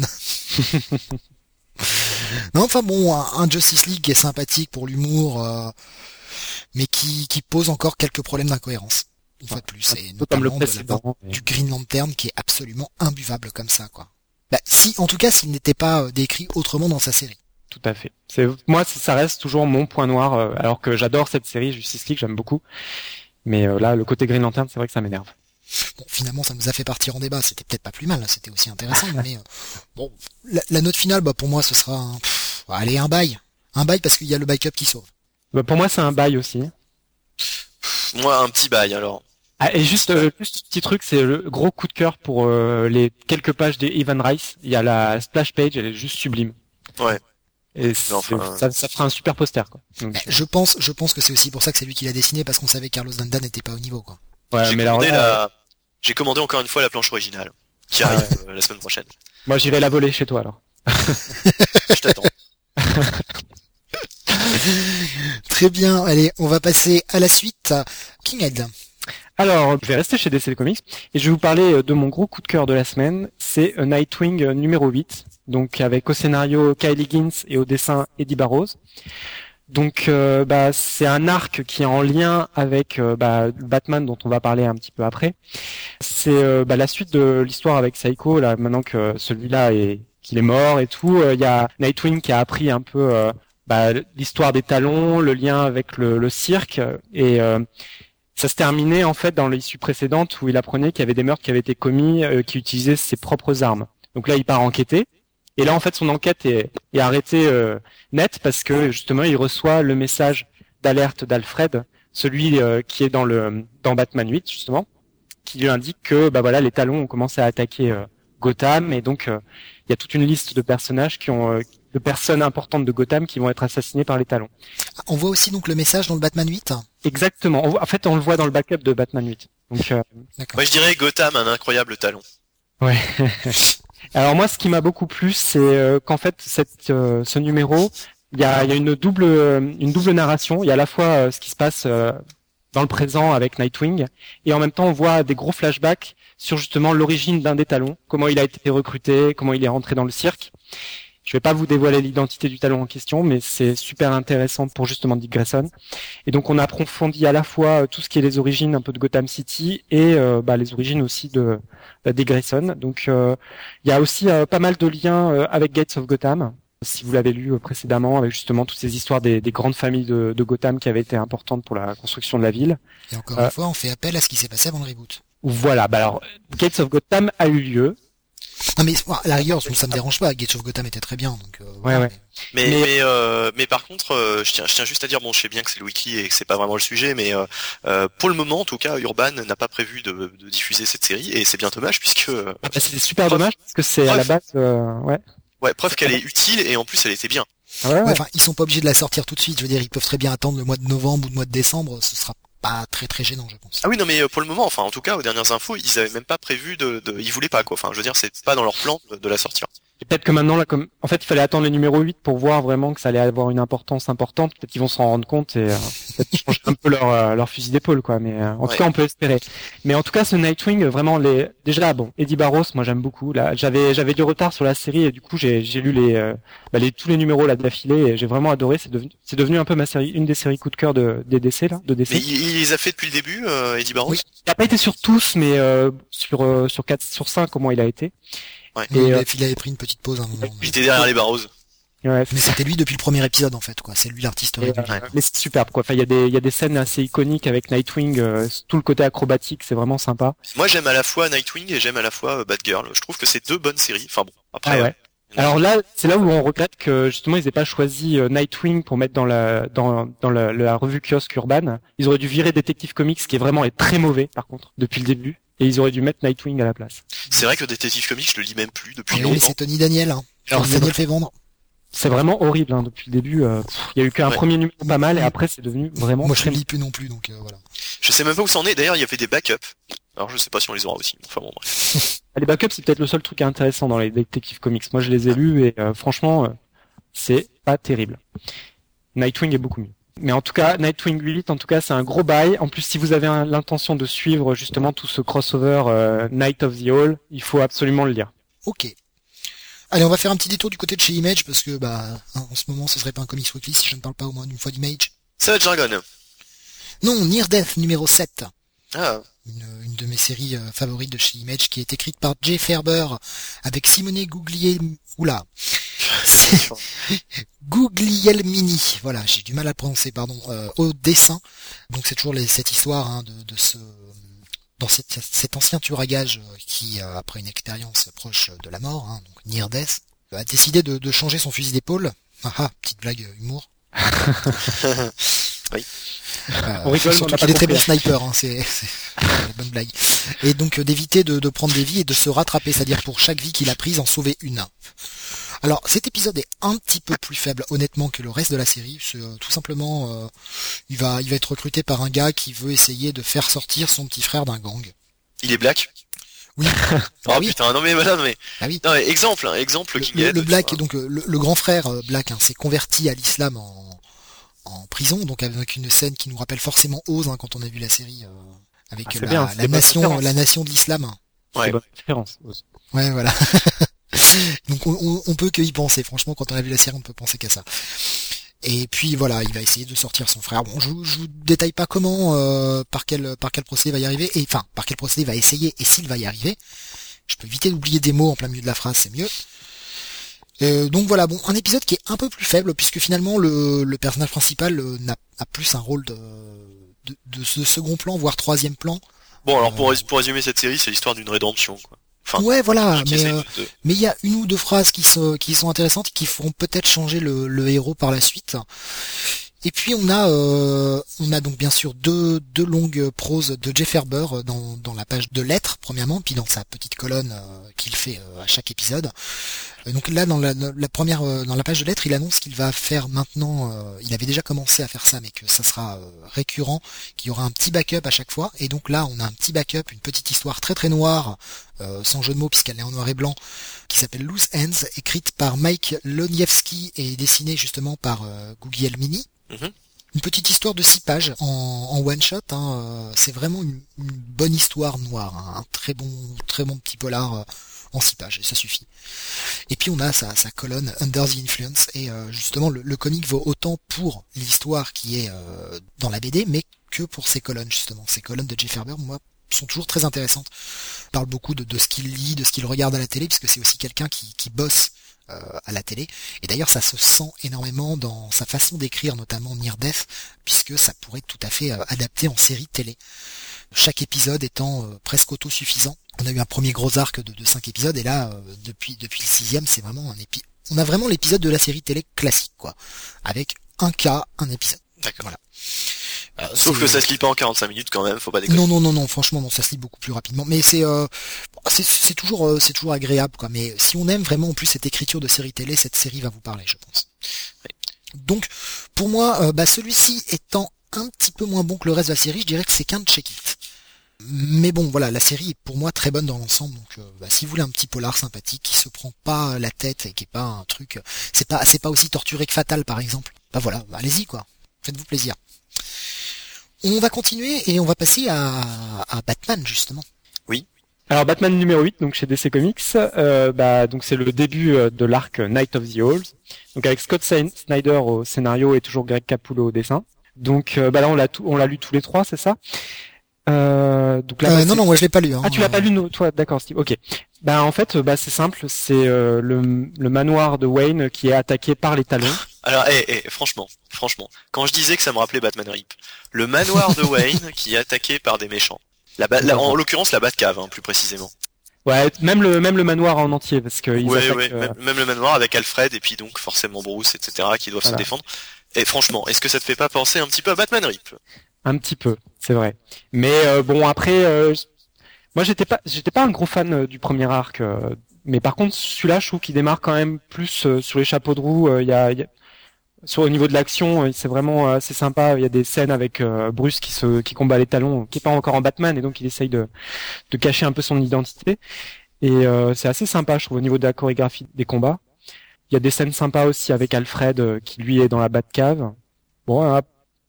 Non, enfin bon, un, un Justice League qui est sympathique pour l'humour, euh, mais qui, qui pose encore quelques problèmes d'incohérence. Une fois de plus, et notamment comme le précédent, de la, mais... du Green Lantern qui est absolument imbuvable comme ça, quoi. Bah, si, en tout cas, s'il n'était pas euh, décrit autrement dans sa série. Tout à fait. C'est moi, ça reste toujours mon point noir, euh, alors que j'adore cette série Justice League, j'aime beaucoup. Mais euh, là, le côté Green Lantern, c'est vrai que ça m'énerve. Bon, finalement, ça nous a fait partir en débat. C'était peut-être pas plus mal, hein, c'était aussi intéressant. mais euh, bon, la, la note finale, bah pour moi, ce sera, un, pff, allez, un bail, un bail parce qu'il y a le backup qui sauve. Bah, pour moi, c'est un bail aussi. Moi, un petit bail alors. Ah, et juste, euh, juste un petit truc, c'est le gros coup de cœur pour euh, les quelques pages des Evan Rice. Il y a la splash page, elle est juste sublime. Ouais. Et enfin... ça, ça fera un super poster, quoi. Donc, je pense, je pense que c'est aussi pour ça que c'est lui qui l'a dessiné, parce qu'on savait que Carlos Danda n'était pas au niveau, quoi. Ouais, j'ai, mais commandé là, la... j'ai commandé encore une fois la planche originale, qui arrive ouais. euh, la semaine prochaine. Moi, j'irai la voler chez toi, alors. Je t'attends. Très bien, allez, on va passer à la suite. Kinghead. Alors, je vais rester chez D C Comics et je vais vous parler de mon gros coup de cœur de la semaine. C'est Nightwing numéro huit, donc avec au scénario Kyle Higgins et au dessin Eddie Barrows. Donc, euh, bah, c'est un arc qui est en lien avec euh, bah, Batman dont on va parler un petit peu après. C'est euh, bah, la suite de l'histoire avec Psycho, là, maintenant que celui-là est qu'il est mort et tout. Il euh, y a Nightwing qui a appris un peu euh, bah, l'histoire des talons, le lien avec le, le cirque et euh, ça se terminait en fait dans l'issue précédente où il apprenait qu'il y avait des meurtres qui avaient été commis euh, qui utilisaient ses propres armes. Donc là, il part enquêter. Et là, en fait, son enquête est, est arrêtée euh, net parce que justement, il reçoit le message d'alerte d'Alfred, celui euh, qui est dans le dans Batman huit justement, qui lui indique que bah voilà, les talons ont commencé à attaquer euh, Gotham et donc euh, il y a toute une liste de personnages qui ont euh, de personnes importantes de Gotham qui vont être assassinées par les talons. On voit aussi donc le message dans le Batman huit. Exactement. On voit, en fait, on le voit dans le backup de Batman huit. Donc, euh... moi, je dirais Gotham, un incroyable talon. Ouais. Alors moi, ce qui m'a beaucoup plu, c'est euh, qu'en fait, cette, euh, ce numéro, il y a, y a une double, euh, une double narration. Il y a à la fois euh, ce qui se passe euh, dans le présent avec Nightwing, et en même temps, on voit des gros flashbacks sur justement l'origine d'un des talons, comment il a été recruté, comment il est rentré dans le cirque. Je vais pas vous dévoiler l'identité du talon en question, mais c'est super intéressant pour justement Dick Grayson. Et donc on a approfondi à la fois tout ce qui est les origines un peu de Gotham City et euh, bah, les origines aussi de, de Dick Grayson. Donc euh, il y a aussi euh, pas mal de liens euh, avec Gates of Gotham, si vous l'avez lu euh, précédemment, avec justement toutes ces histoires des, des grandes familles de, de Gotham qui avaient été importantes pour la construction de la ville. Et encore euh, une fois, on fait appel à ce qui s'est passé avant le reboot. Voilà, bah alors Gates of Gotham a eu lieu. Non mais à la rigueur, ça me dérange pas. Gates of Gotham était très bien, donc. Euh, ouais, ouais. Mais mais mais, euh, mais par contre, euh, je tiens je tiens juste à dire, bon, je sais bien que c'est le wiki et que c'est pas vraiment le sujet, mais euh, euh, pour le moment, en tout cas, Urban n'a pas prévu de, de diffuser cette série et c'est bien dommage puisque. Euh, bah, c'est super preuve, dommage parce que c'est preuve, à la base, euh, ouais. Ouais, preuve qu'elle est utile et en plus elle était bien. Ah ouais, ouais. Enfin, ils sont pas obligés de la sortir tout de suite. Je veux dire, ils peuvent très bien attendre le mois de novembre ou le mois de décembre. Ce sera pas très très gênant, je pense. Ah oui, non, mais pour le moment, enfin, en tout cas, aux dernières infos, ils avaient même pas prévu de, de ils voulaient pas, quoi. Enfin, je veux dire, c'est pas dans leur plan de, de la sortir. Et peut-être que maintenant, là, comme, en fait, il fallait attendre le numéro huit pour voir vraiment que ça allait avoir une importance importante. Peut-être qu'ils vont s'en rendre compte et euh, peut-être changer un peu leur, euh, leur fusil d'épaule, quoi. Mais euh, en ouais. tout cas, on peut espérer. Mais en tout cas, ce Nightwing, vraiment, les, déjà, bon, Eddie Barrows, moi, j'aime beaucoup. Là, j'avais, j'avais du retard sur la série et du coup, j'ai, j'ai lu les, euh, bah, les, tous les numéros là d'affilée et j'ai vraiment adoré. C'est devenu, c'est devenu un peu ma série, une des séries coup de cœur de, des D C, là, de D C. Mais il, il les a fait depuis le début, euh, Eddie Barrows? Oui. Il n'a pas été sur tous, mais euh, sur, euh, sur quatre, sur cinq, comment il a été. Ouais. Et il, euh, il avait pris une petite pause à un moment. J'étais derrière les Barrows. Ouais, mais c'était lui depuis le premier épisode en fait, quoi. C'est lui l'artiste régulier. Euh, mais c'est superbe, quoi. Enfin, il y a des, il y a des scènes assez iconiques avec Nightwing, euh, tout le côté acrobatique, c'est vraiment sympa. Moi, j'aime à la fois Nightwing et j'aime à la fois Batgirl. Je trouve que c'est deux bonnes séries. Enfin bon, après, ah ouais. Alors là, c'est là où on regrette que justement ils aient pas choisi euh, Nightwing pour mettre dans la dans dans la, la revue kiosque Urban. Ils auraient dû virer Detective Comics, qui est vraiment est très mauvais par contre depuis le début, et ils auraient dû mettre Nightwing à la place. C'est vrai que Detective Comics, je le lis même plus depuis oui, longtemps. c'est Tony Daniel. Hein. Alors, Tony Daniel fait vendre. C'est vraiment horrible hein, depuis le début. Euh, pff, il y a eu qu'un ouais. premier numéro pas mal, et après c'est devenu vraiment. Moi je le lis plus non plus, donc euh, voilà. Je sais même pas où ça en est. D'ailleurs, il y avait des backups. Alors je sais pas si on les aura aussi. Enfin bon, bref. Les backups, c'est peut-être le seul truc intéressant dans les Detective Comics. Moi, je les ai lus et euh, franchement, euh, c'est pas terrible. Nightwing est beaucoup mieux. Mais en tout cas, Nightwing huit, en tout cas, c'est un gros bail. En plus, si vous avez un, l'intention de suivre justement tout ce crossover euh, Night of the Owl, il faut absolument le lire. Ok. Allez, on va faire un petit détour du côté de chez Image parce que bah en ce moment, ce serait pas un Comics Weekly si je ne parle pas au moins d'une fois d'Image. Savage Dragon. Non, Near Death numéro sept. Ah. Une, une de mes séries euh, favorites de chez Image qui est écrite par Jay Faerber avec Simone Guglielmini. Oula. Guglielmini. Voilà, j'ai du mal à le prononcer, pardon. Euh, au dessin. Donc c'est toujours les, cette histoire hein, de, de ce dans cette, cet ancien tueur à gages qui, euh, après une expérience proche de la mort, hein, donc Near Death, a décidé de, de changer son fusil d'épaule. Ah ah, petite blague humour. Oui. Euh, on rigole, surtout qu'il est très bon sniper, hein, c'est, c'est une bonne blague. Et donc euh, d'éviter de, de prendre des vies et de se rattraper, c'est-à-dire pour chaque vie qu'il a prise, en sauver une. Alors cet épisode est un petit peu plus faible, honnêtement, que le reste de la série. C'est, euh, tout simplement, euh, il va, il va être recruté par un gars qui veut essayer de faire sortir son petit frère d'un gang. Il est black. Oui. Oh oui. Putain, non mais voilà, mais. Ah oui. Non mais exemple, hein, exemple. Le, King le, Head, le black, donc le, le grand frère euh, black, hein, s'est converti à l'islam en en prison, donc avec une scène qui nous rappelle forcément Oz hein, quand on a vu la série euh, avec ah, la, bien, la nation, la nation de l'islam. Ouais. C'est bonne référence. Ouais, voilà. Donc on, on, on peut que y penser. Franchement, quand on a vu la série, on peut penser qu'à ça. Et puis voilà, il va essayer de sortir son frère. Bon, je, je vous détaille pas comment, euh, par quel, par quel procédé il va y arriver, et enfin par quel procédé il va essayer et s'il va y arriver. Je peux éviter d'oublier des mots en plein milieu de la phrase, c'est mieux. Euh, donc voilà, bon, un épisode qui est un peu plus faible puisque finalement le, le personnage principal euh, n'a, a plus un rôle de, de, de, de second plan, voire troisième plan. Bon, alors pour, euh, pour résumer cette série, c'est l'histoire d'une rédemption, quoi. Enfin, ouais, voilà, mais euh, de... mais il y a une ou deux phrases qui sont qui sont intéressantes et qui feront peut-être changer le, le héros par la suite. Et puis on a euh, on a donc bien sûr deux deux longues proses de Jay Faerber dans dans la page de lettres premièrement, puis dans sa petite colonne euh, qu'il fait euh, à chaque épisode. Euh, donc là dans la, la première euh, dans la page de lettres, il annonce qu'il va faire maintenant. Euh, il avait déjà commencé à faire ça, mais que ça sera euh, récurrent, qu'il y aura un petit backup à chaque fois. Et donc là on a un petit backup, une petite histoire très très noire, euh, sans jeu de mots puisqu'elle est en noir et blanc, qui s'appelle Loose Ends, écrite par Mike Loniewski et dessinée justement par euh, Guglielmini. Mmh. Une petite histoire de six pages en, en one shot, hein, euh, c'est vraiment une, une bonne histoire noire, hein, un très bon, très bon petit polar euh, en six pages, et ça suffit. Et puis on a sa, sa colonne Under the Influence, et euh, justement le, le comic vaut autant pour l'histoire qui est euh, dans la B D, mais que pour ses colonnes justement. Ces colonnes de Jay Faerber, moi, sont toujours très intéressantes. Il parle beaucoup de, de ce qu'il lit, de ce qu'il regarde à la télé, puisque c'est aussi quelqu'un qui, qui bosse Euh, à la télé, et d'ailleurs ça se sent énormément dans sa façon d'écrire, notamment Near Death, puisque ça pourrait être tout à fait euh, adapté en série télé, chaque épisode étant euh, presque autosuffisant. On a eu un premier gros arc de, de cinq épisodes, et là euh, depuis depuis le sixième, c'est vraiment un épi on a vraiment l'épisode de la série télé classique, quoi, avec un cas, un épisode. D'accord. Voilà. Euh, Sauf que ça se lit pas en quarante-cinq minutes quand même, faut pas déconner. Non, non, non, non, franchement, non, ça se lit beaucoup plus rapidement. Mais c'est, euh, c'est, c'est toujours, euh, c'est toujours agréable, quoi. Mais si on aime vraiment en plus cette écriture de série télé, cette série va vous parler, je pense. Oui. Donc, pour moi, euh, bah, celui-ci étant un petit peu moins bon que le reste de la série, je dirais que c'est qu'un check-it. Mais bon, voilà, la série est pour moi très bonne dans l'ensemble. Donc, euh, bah, si vous voulez un petit polar sympathique qui se prend pas la tête et qui est pas un truc, c'est pas, c'est pas aussi torturé que Fatal, par exemple. Bah voilà, bah, allez-y, quoi. Faites-vous plaisir. On va continuer et on va passer à, à Batman, justement. Oui. Alors Batman numéro huit, donc chez D C Comics, euh, bah donc c'est le début de l'arc Night of the Owls. Donc avec Scott Snyder au scénario et toujours Greg Capullo au dessin. Donc euh, bah là on l'a tout, on l'a lu tous les trois, c'est ça. Euh, donc là, euh, bah, non non, moi je l'ai pas lu. Hein. Ah tu l'as pas lu, no, toi, d'accord, Steve. Ok. Bah en fait, bah c'est simple, c'est euh, le, le manoir de Wayne qui est attaqué par les Talons. Alors, eh, eh, franchement, franchement, quand je disais que ça me rappelait Batman Rip, le manoir de Wayne qui est attaqué par des méchants. La ba- la, en l'occurrence, la Batcave, hein, plus précisément. Ouais, même le même le manoir en entier, parce que ils Ouais, attaquent, ouais, euh, même, même le manoir avec Alfred et puis donc forcément Bruce, et cetera qui doivent voilà. se défendre. Et franchement, est-ce que ça te fait pas penser un petit peu à Batman Rip? Un petit peu, c'est vrai. Mais euh, bon, après, euh, moi j'étais pas j'étais pas un gros fan euh, du premier arc, euh, mais par contre celui-là, je trouve qu'il démarre quand même plus euh, sur les chapeaux de roue. euh, Il y a, il y a- sur au niveau de l'action, euh, c'est vraiment euh, assez sympa. Il y a des scènes avec euh, Bruce qui se qui combat les talons, qui est pas encore en Batman et donc il essaye de de cacher un peu son identité. Et euh, c'est assez sympa, je trouve, au niveau de la chorégraphie des combats. Il y a des scènes sympas aussi avec Alfred euh, qui lui est dans la Batcave. Bon, euh,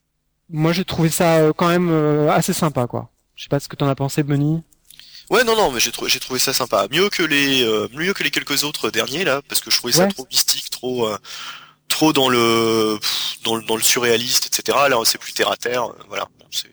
moi j'ai trouvé ça euh, quand même euh, assez sympa, quoi. Je sais pas ce que t'en as pensé, Benny. Ouais, non, non, mais j'ai trou- j'ai trouvé ça sympa. Mieux que les, euh, mieux que les quelques autres derniers là, parce que je trouvais ça Ouais. trop mystique, trop, euh, trop dans le, pff, dans le, dans le surréaliste, et cetera. Là, c'est plus terre à terre. euh, Voilà, Bon, c'est,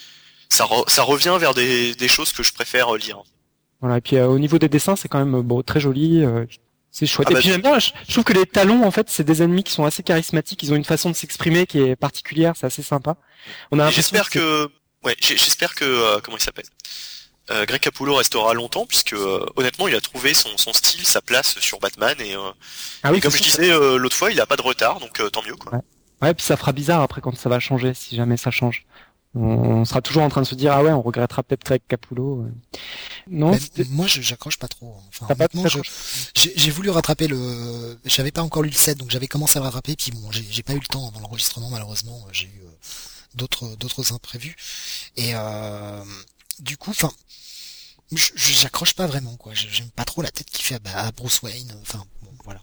ça, re- ça revient vers des, des choses que je préfère euh, lire. Voilà. Et puis euh, au niveau des dessins, c'est quand même euh, bon, très joli. euh, c'est chouette. Ah Et bah, puis j'aime bien. Je, je trouve que les talons, en fait, c'est des ennemis qui sont assez charismatiques. Ils ont une façon de s'exprimer qui est particulière. C'est assez sympa. On a Et l'impression j'espère que, ouais, j'ai- j'espère que, euh, comment il s'appelle? Euh, Greg Capullo restera longtemps puisque euh, honnêtement il a trouvé son, son style, sa place sur Batman et, euh, Ah oui, et comme c'est je sûr. disais euh, l'autre fois il a pas de retard donc euh, tant mieux quoi. Ouais. Ouais, puis ça fera bizarre après quand ça va changer, si jamais ça change. On, on sera toujours en train de se dire ah ouais, on regrettera peut-être Greg Capullo. euh. Non, Mais c'était- moi, je j'accroche pas trop. Enfin, t'as pas honnêtement, je- t'accroches- j'ai j'ai voulu rattraper le. J'avais pas encore lu le sept, donc j'avais commencé à le rattraper. Puis bon, j'ai j'ai pas eu le temps avant l'enregistrement, malheureusement. J'ai eu euh, d'autres d'autres imprévus. Et euh, du coup, enfin, je- je- j'accroche pas vraiment, quoi. Je- J'aime pas trop la tête qui fait à, bah, à Bruce Wayne. Enfin, bon, voilà.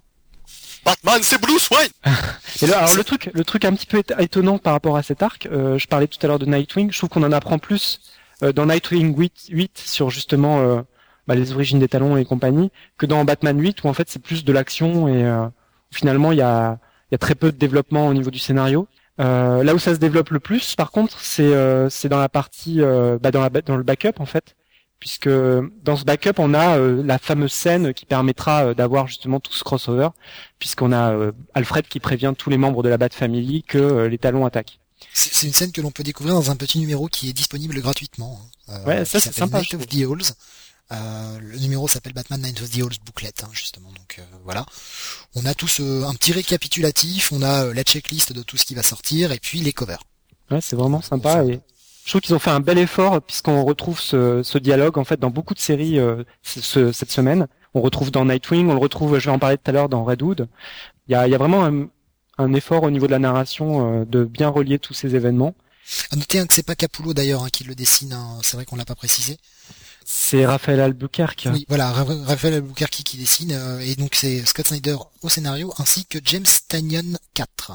Batman c'est Bruce Wayne. Et là, alors le truc, le truc un petit peu éta- étonnant par rapport à cet arc, euh, je parlais tout à l'heure de Nightwing, je trouve qu'on en apprend plus euh, dans Nightwing huit, huit sur justement euh, bah, les origines des talons et compagnie, que dans Batman huit où en fait c'est plus de l'action et euh, finalement il y a, il y a très peu de développement au niveau du scénario. Euh, là où ça se développe le plus, par contre, c'est euh, c'est dans la partie, euh, bah, dans, la, dans le backup en fait, puisque dans ce backup on a euh, la fameuse scène qui permettra euh, d'avoir justement tout ce crossover, puisqu'on a euh, Alfred qui prévient tous les membres de la Bat Family que euh, les talons attaquent. C'est c'est une scène que l'on peut découvrir dans un petit numéro qui est disponible gratuitement. hein, euh, Ouais, ça, qui c'est s'appelle sympa, Night je of the Halls. Euh, le numéro s'appelle Batman Night of the Halls Booklet, hein, justement. Donc euh, voilà. On a tous euh, un petit récapitulatif, on a euh, la checklist de tout ce qui va sortir et puis les covers. Ouais, c'est vraiment sympa et je trouve qu'ils ont fait un bel effort puisqu'on retrouve ce, ce dialogue en fait dans beaucoup de séries euh, ce- ce- cette semaine. On retrouve dans Nightwing, on le retrouve, je vais en parler tout à l'heure, dans Redwood. Il y a, il y a vraiment un, un effort au niveau de la narration euh, de bien relier tous ces événements. À noter hein, que c'est pas Capullo d'ailleurs hein, qui le dessine, hein, c'est vrai qu'on l'a pas précisé. C'est Raphaël Albuquerque. Oui, voilà, Ra- Raphaël Albuquerque qui dessine, euh, et donc c'est Scott Snyder au scénario, ainsi que James Tynion quatre.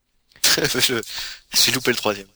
je, j'ai loupé le troisième.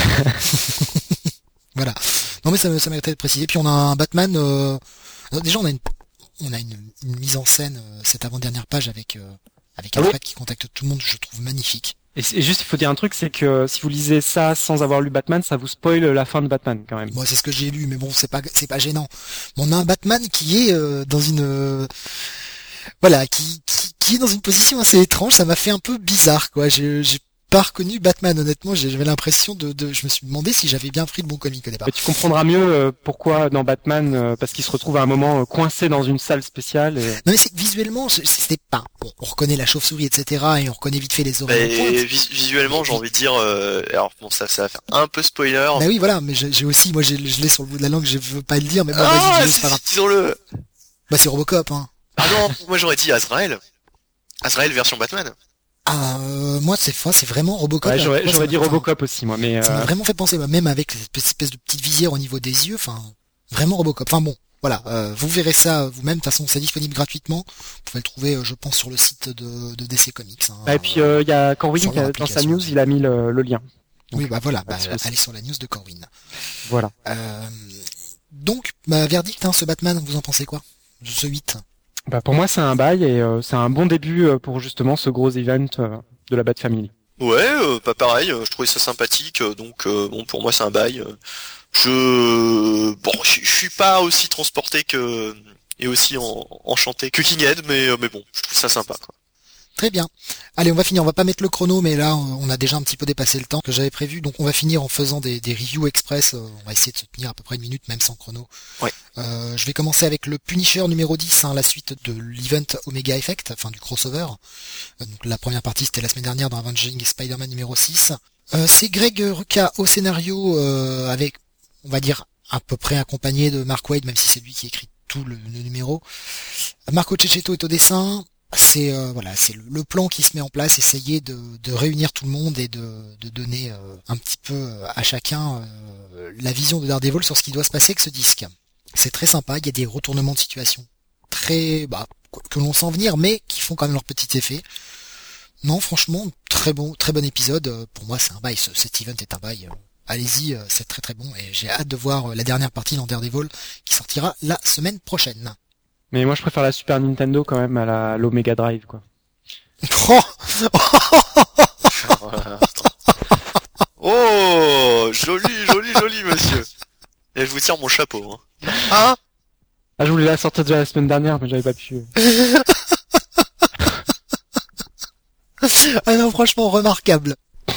Voilà. Non mais ça, ça méritait d'être précisé. Puis on a un Batman. Euh... alors déjà on a une, on a une, une mise en scène euh, cette avant-dernière page avec euh, avec Ah oui. Alfred qui contacte tout le monde. Je trouve magnifique. Et, c'est- et juste, il faut dire un truc, c'est que si vous lisez ça sans avoir lu Batman, ça vous spoil la fin de Batman quand même. Moi c'est ce que j'ai lu, mais bon c'est pas c'est pas gênant. Mais on a un Batman qui est euh, dans une euh, voilà qui, qui qui est dans une position assez étrange. Ça m'a fait un peu bizarre quoi. J'ai j'ai pas reconnu Batman honnêtement. J'avais l'impression de, de je me suis demandé si j'avais bien pris le bon comic au départ. Mais tu comprendras mieux euh, pourquoi dans Batman, euh, parce qu'il se retrouve à un moment euh, coincé dans une salle spéciale. Et... Non mais c'est que visuellement, c'est- c'était pas. Bon, on reconnaît la chauve-souris, et cetera. Et on reconnaît vite fait les oreilles en Et pointe. vis- visuellement j'ai envie de dire, euh, alors bon ça, ça va faire un peu spoiler. Bah oui, voilà. Mais j'ai j'ai aussi, moi, j'ai- je l'ai sur le bout de la langue. Je veux pas le dire, mais bon, Ah, vas-y, dis-le, si, c'est pas grave. si, disons-le. Bah c'est Robocop, hein. Ah non, moi j'aurais dit Azrael. Azrael version Batman. Ah, euh, moi, cette fois, c'est vraiment Robocop. Ouais, Alors, j'aurais moi, ça j'aurais m'a- dit enfin, Robocop aussi, moi, mais Ça m'a euh, vraiment fait penser, bah, même avec cette espèce de petite visière au niveau des yeux. Enfin, vraiment Robocop. Enfin bon, voilà. euh, vous verrez ça vous-même. De toute façon, c'est disponible gratuitement. Vous pouvez le trouver, euh, je pense, sur le site de, de D C Comics. Hein. et puis euh, il y a Corwin sur qui a- leur dans sa application. news, il a mis le, le lien. Oui, bah voilà. Bah, Parce que c'est- allez sur la news de Corwin. Voilà. Euh, donc, bah, verdict, hein, ce Batman, vous en pensez quoi? Ce huit. Bah pour moi c'est un bail et euh, c'est un bon début euh, pour justement ce gros event euh, de la Bat Family. Ouais, euh, pas pareil, euh, je trouvais ça sympathique, euh, donc euh, bon pour moi c'est un bail. euh, Je bon je je suis pas aussi transporté que et aussi en- enchanté que Kinghead, mais euh, mais bon, je trouve ça sympa quoi. Très bien. Allez, on va finir. On va pas mettre le chrono, mais là, on a déjà un petit peu dépassé le temps que j'avais prévu. Donc, on va finir en faisant des, des reviews express. Euh, On va essayer de se tenir à peu près une minute, même sans chrono. Ouais. Euh, je vais commencer avec le Punisher numéro dix, hein, la suite de l'event Omega Effect, enfin du crossover. Euh, donc la première partie c'était la semaine dernière dans Avenging Spider-Man numéro six. Euh, c'est Greg Rucka au scénario, euh, avec, on va dire, à peu près accompagné de Mark Waid, même si c'est lui qui écrit tout le, le numéro. Marco Cecchetto est au dessin. C'est euh, voilà, c'est le, le plan qui se met en place, essayer de, de réunir tout le monde et de, de donner euh, un petit peu à chacun euh, la vision de Daredevil sur ce qui doit se passer avec ce disque. C'est très sympa, il y a des retournements de situation très bah, que l'on sent venir, mais qui font quand même leur petit effet. Non, franchement, très bon, très bon épisode. Pour moi, c'est un bail. Ce, cet event est un bail. Allez-y, c'est très très bon et j'ai hâte de voir la dernière partie dans Daredevil qui sortira la semaine prochaine. Mais moi, je préfère la Super Nintendo quand même à la l'Omega Drive, quoi. Oh, oh, joli, joli, joli, monsieur. Et je vous tire mon chapeau. Hein. Ah, ah, je voulais la sortir déjà la semaine dernière, mais j'avais pas pu. Ah non, franchement, remarquable.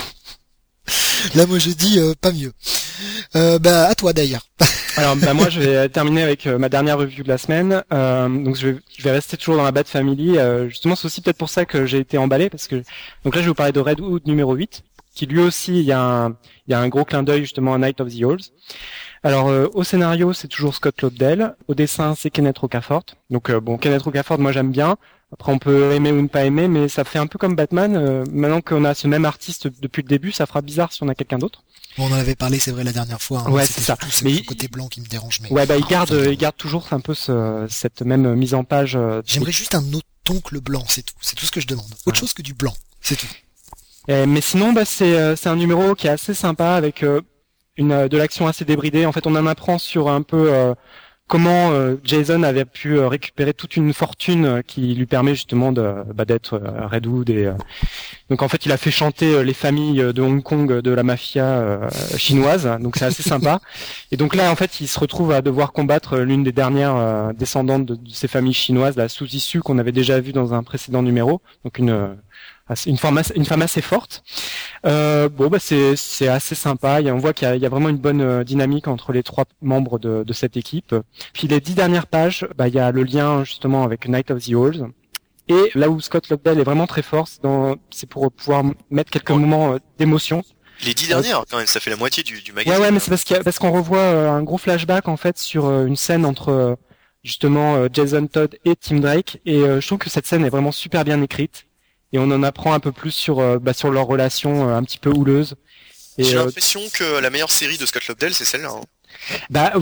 Là, moi, je dis euh, pas mieux. Euh, bah, à toi d'ailleurs. Alors, bah moi, je vais terminer avec euh, ma dernière review de la semaine. Euh, donc, je vais, je vais rester toujours dans la Bat Family. Euh, justement, c'est aussi peut-être pour ça que j'ai été emballé, parce que donc là, je vais vous parler de Red Hood numéro huit, qui lui aussi, il y a un, il y a un gros clin d'œil justement à Night of the Owls. Alors, euh, au scénario, c'est toujours Scott Lobdell. Au dessin, c'est Kenneth Rocafort. Donc, euh, bon, Kenneth Rocafort, moi, j'aime bien. Après, on peut aimer ou ne pas aimer, mais ça fait un peu comme Batman. Euh, maintenant qu'on a ce même artiste depuis le début, ça fera bizarre si on a quelqu'un d'autre. On en avait parlé, c'est vrai, la dernière fois. Hein. Ouais, c'est ça. C'est mais le côté blanc qui me dérange. Mais... Ouais, bah, il garde, il garde toujours un peu ce, cette même mise en page. Euh, J'aimerais juste un autre ton que le blanc, c'est tout. C'est tout ce que je demande. Autre ouais. chose que du blanc, c'est tout. Et, mais sinon, bah, c'est, c'est un numéro qui est assez sympa avec euh, une de l'action assez débridée. En fait, on en apprend sur un peu euh, comment euh, Jason avait pu euh, récupérer toute une fortune euh, qui lui permet justement de bah, d'être euh, Red Hood et euh, donc en fait il a fait chanter euh, les familles de Hong Kong de la mafia euh, chinoise, donc c'est assez sympa. Et donc là en fait il se retrouve à devoir combattre l'une des dernières euh, descendantes de, de ces familles chinoises, la sous-issue qu'on avait déjà vue dans un précédent numéro, donc une euh, une femme assez, une femme assez forte. Euh, bon bah c'est c'est assez sympa. Et on voit qu'il y a, il y a vraiment une bonne euh, dynamique entre les trois membres de, de cette équipe. Puis les dix dernières pages, bah il y a le lien justement avec Night of the Owls. Et là où Scott Lobdell est vraiment très fort, c'est, dans, c'est pour pouvoir mettre quelques ouais. moments euh, d'émotion. Les dix dernières, quand même, ça fait la moitié du, du magazine. Ouais ouais, mais c'est parce qu'il y a, parce qu'on revoit euh, un gros flashback en fait sur euh, une scène entre euh, justement euh, Jason Todd et Tim Drake. Et euh, je trouve que cette scène est vraiment super bien écrite. Et on en apprend un peu plus sur euh, bah, sur leur relation euh, un petit peu houleuse. Et j'ai euh, l'impression que la meilleure série de Scott Lobdell, c'est celle-là. Hein. Bah,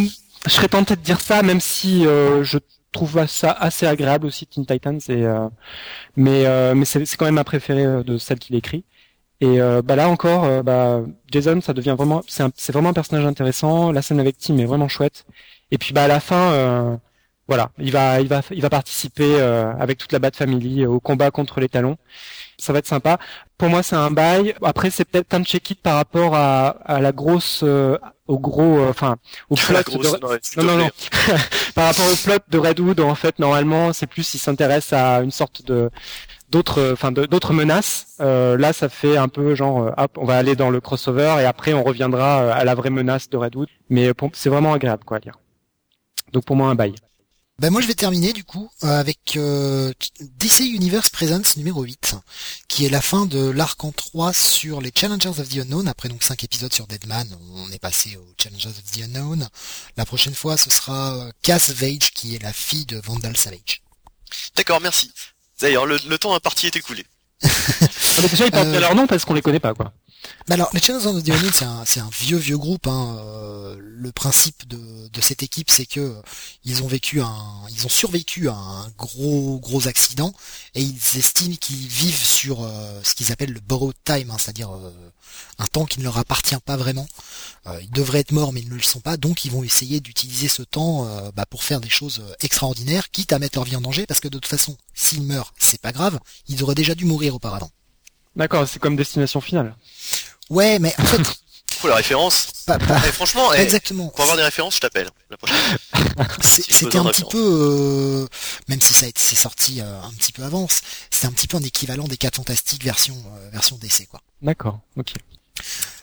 je serais tenté de dire ça, même si euh, je trouve ça assez agréable aussi, Teen Titans. Et, euh, mais euh, mais c'est, c'est quand même ma préférée de celle qu'il écrit. Et euh, bah là encore, euh, bah Jason, ça devient vraiment, c'est, un, c'est vraiment un personnage intéressant. La scène avec Tim est vraiment chouette. Et puis bah à la fin. Euh, Voilà, il va, il va, il va participer euh, avec toute la Bat Family au combat contre les Talons. Ça va être sympa. Pour moi, c'est un bail. Après, c'est peut-être un check-it par rapport à, à la grosse, euh, au gros, euh, enfin, au plot. grosse, de... non, non, non, non. Par rapport au plot de Red Hood, en fait, normalement, c'est plus il s'intéresse à une sorte de d'autres, enfin, de, d'autres menaces. Euh, là, ça fait un peu genre, euh, hop, on va aller dans le crossover et après, on reviendra à la vraie menace de Red Hood. Mais pour, c'est vraiment agréable, quoi, à lire. Donc, pour moi, un bail. Ben moi je vais terminer du coup avec euh, D C Universe Presents numéro huit, qui est la fin de l'arc en trois sur les Challengers of the Unknown. Après donc cinq épisodes sur Deadman, on est passé aux Challengers of the Unknown. La prochaine fois ce sera Cass Vage qui est la fille de Vandal Savage. D'accord, merci. D'ailleurs le, le temps imparti est écoulé. ah, mais déjà ils portent euh... leur nom parce qu'on les connaît pas quoi. Bah alors, les Challengers of the Unknown, c'est un, c'est un vieux vieux groupe. Hein. Euh, le principe de, de cette équipe, c'est que euh, ils ont vécu un, ils ont survécu à un gros gros accident et ils estiment qu'ils vivent sur euh, ce qu'ils appellent le borrowed time, hein, c'est-à-dire euh, un temps qui ne leur appartient pas vraiment. Euh, ils devraient être morts, mais ils ne le sont pas, donc ils vont essayer d'utiliser ce temps euh, bah, pour faire des choses extraordinaires, quitte à mettre leur vie en danger, parce que de toute façon, s'ils meurent, c'est pas grave, ils auraient déjà dû mourir auparavant. D'accord, c'est comme Destination Finale. Ouais, mais en fait... Pour la référence. Pas, pas... Eh, franchement, eh, exactement. Pour avoir des références, je t'appelle la prochaine. C'est, si c'était un petit peu, euh, même si ça a été, c'est sorti euh, un petit peu avant, c'était un petit peu un équivalent des quatre Fantastiques version euh, version D C quoi. D'accord, ok.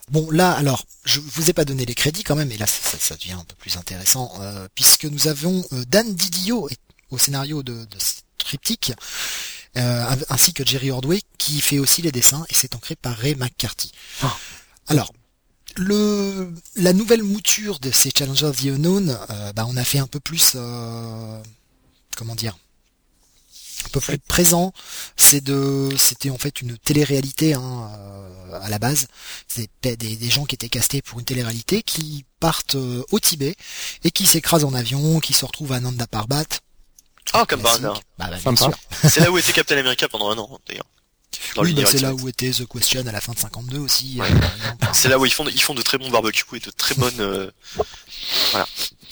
Bon, là, alors, je vous ai pas donné les crédits quand même, et là, ça, ça devient un peu plus intéressant, euh, puisque nous avons euh, Dan Didio au scénario de, de Triptych, euh, ainsi que Jerry Ordway, qui fait aussi les dessins, et c'est ancré par Ray McCarthy. Oh. Alors, le la nouvelle mouture de ces Challengers of the Unknown, euh, bah, on a fait un peu plus, euh, comment dire, un peu plus présent. C'est de, c'était en fait une télé-réalité hein, euh, à la base. C'est des, des gens qui étaient castés pour une télé-réalité qui partent euh, au Tibet et qui s'écrasent en avion, qui se retrouvent à Nanda Parbat. Ah, comme par hasard. Bah, bah, bien sûr. C'est là où était Captain America pendant un an, d'ailleurs. Oui, bah, c'est là où était The Question à la fin de cinquante-deux aussi. Ouais. Euh, c'est là où ils font, ils font de très bons barbecues et de très bonnes, euh... voilà.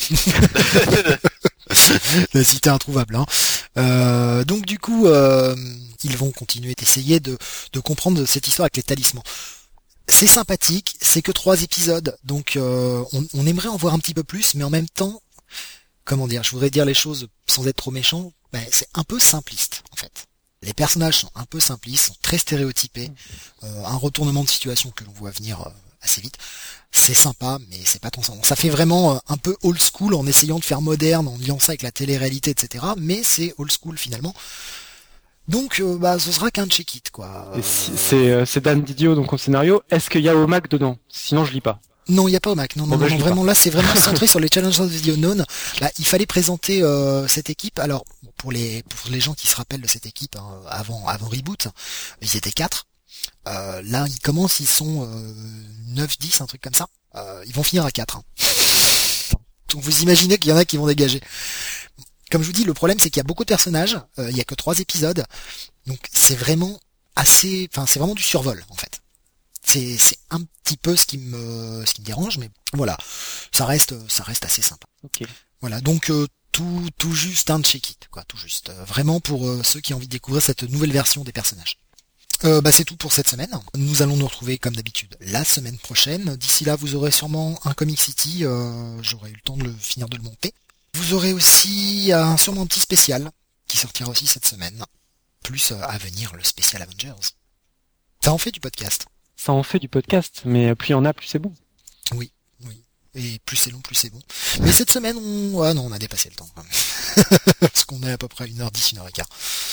La cité introuvable. Hein. Euh, donc du coup, euh, ils vont continuer d'essayer de, de comprendre cette histoire avec les talismans. C'est sympathique, c'est que trois épisodes, donc euh, on, on aimerait en voir un petit peu plus, mais en même temps, comment dire, je voudrais dire les choses sans être trop méchant, ben, c'est un peu simpliste en fait. Les personnages sont un peu simplistes, sont très stéréotypés, euh, un retournement de situation que l'on voit venir euh, assez vite. C'est sympa, mais c'est pas ton sens. Ça fait vraiment un peu old school en essayant de faire moderne, en liant ça avec la télé-réalité, et cetera. Mais c'est old school finalement. Donc, euh, bah, ce sera qu'un check-it, quoi. Euh... C'est, euh, c'est Dan Didio donc au scénario. Est-ce qu'il y a Omac dedans? Sinon, je lis pas. Non, il n'y a pas Omac. Non, non, bon, non, non vraiment, pas. Là, c'est vraiment centré sur les Challengers of the Unknown. Là, il fallait présenter euh, cette équipe. Alors, pour les pour les gens qui se rappellent de cette équipe hein, avant avant Reboot, ils étaient quatre. Euh, là, ils commencent, ils sont euh, neuf dix, un truc comme ça. Euh, ils vont finir à quatre. Hein. Donc vous imaginez qu'il y en a qui vont dégager. Comme je vous dis, le problème c'est qu'il y a beaucoup de personnages, euh, il y a que trois épisodes, donc c'est vraiment assez, enfin c'est vraiment du survol en fait. C'est c'est un petit peu ce qui me ce qui me dérange, mais voilà, ça reste ça reste assez sympa. Ok. Voilà, donc euh, tout tout juste un check-it, quoi, tout juste. Euh, vraiment pour euh, ceux qui ont envie de découvrir cette nouvelle version des personnages. Euh, bah c'est tout pour cette semaine. Nous allons nous retrouver comme d'habitude la semaine prochaine. D'ici là, vous aurez sûrement un Comic City. Euh, J'aurai eu le temps de le finir de le monter. Vous aurez aussi un, sûrement un petit spécial qui sortira aussi cette semaine. Plus euh, à venir le spécial Avengers. Ça en fait du podcast. Ça en fait du podcast, mais plus il y en a, plus c'est bon. Oui, oui. Et plus c'est long, plus c'est bon. Mais cette semaine, on... ah non, on a dépassé le temps. Parce qu'on est à peu près à une heure dix, une heure quinze.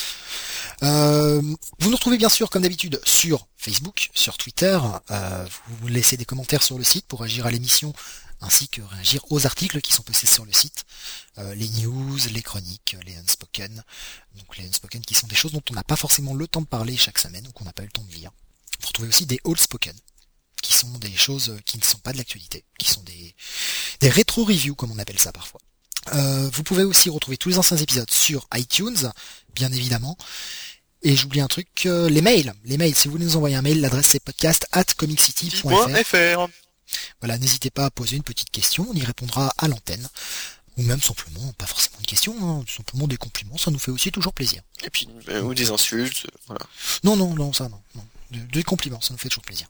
Euh, vous nous retrouvez bien sûr comme d'habitude sur Facebook, sur Twitter, euh, vous laissez des commentaires sur le site pour réagir à l'émission ainsi que réagir aux articles qui sont postés sur le site, euh, les news, les chroniques, les unspoken, donc les unspoken qui sont des choses dont on n'a pas forcément le temps de parler chaque semaine ou qu'on n'a pas eu le temps de lire. Vous retrouvez aussi des all spoken qui sont des choses qui ne sont pas de l'actualité, qui sont des, des rétro-reviews comme on appelle ça parfois. Euh, vous pouvez aussi retrouver tous les anciens épisodes sur iTunes, bien évidemment. Et j'oublie un truc, euh, les mails. Les mails, si vous voulez nous envoyer un mail, l'adresse c'est podcast arobase comiccity point f r. Voilà, n'hésitez pas à poser une petite question, on y répondra à l'antenne. Ou même simplement, pas forcément une question, hein, simplement des compliments, ça nous fait aussi toujours plaisir. Et puis, euh, ou des insultes, voilà. Non, non, non, ça non. non. Des compliments, ça nous fait toujours plaisir.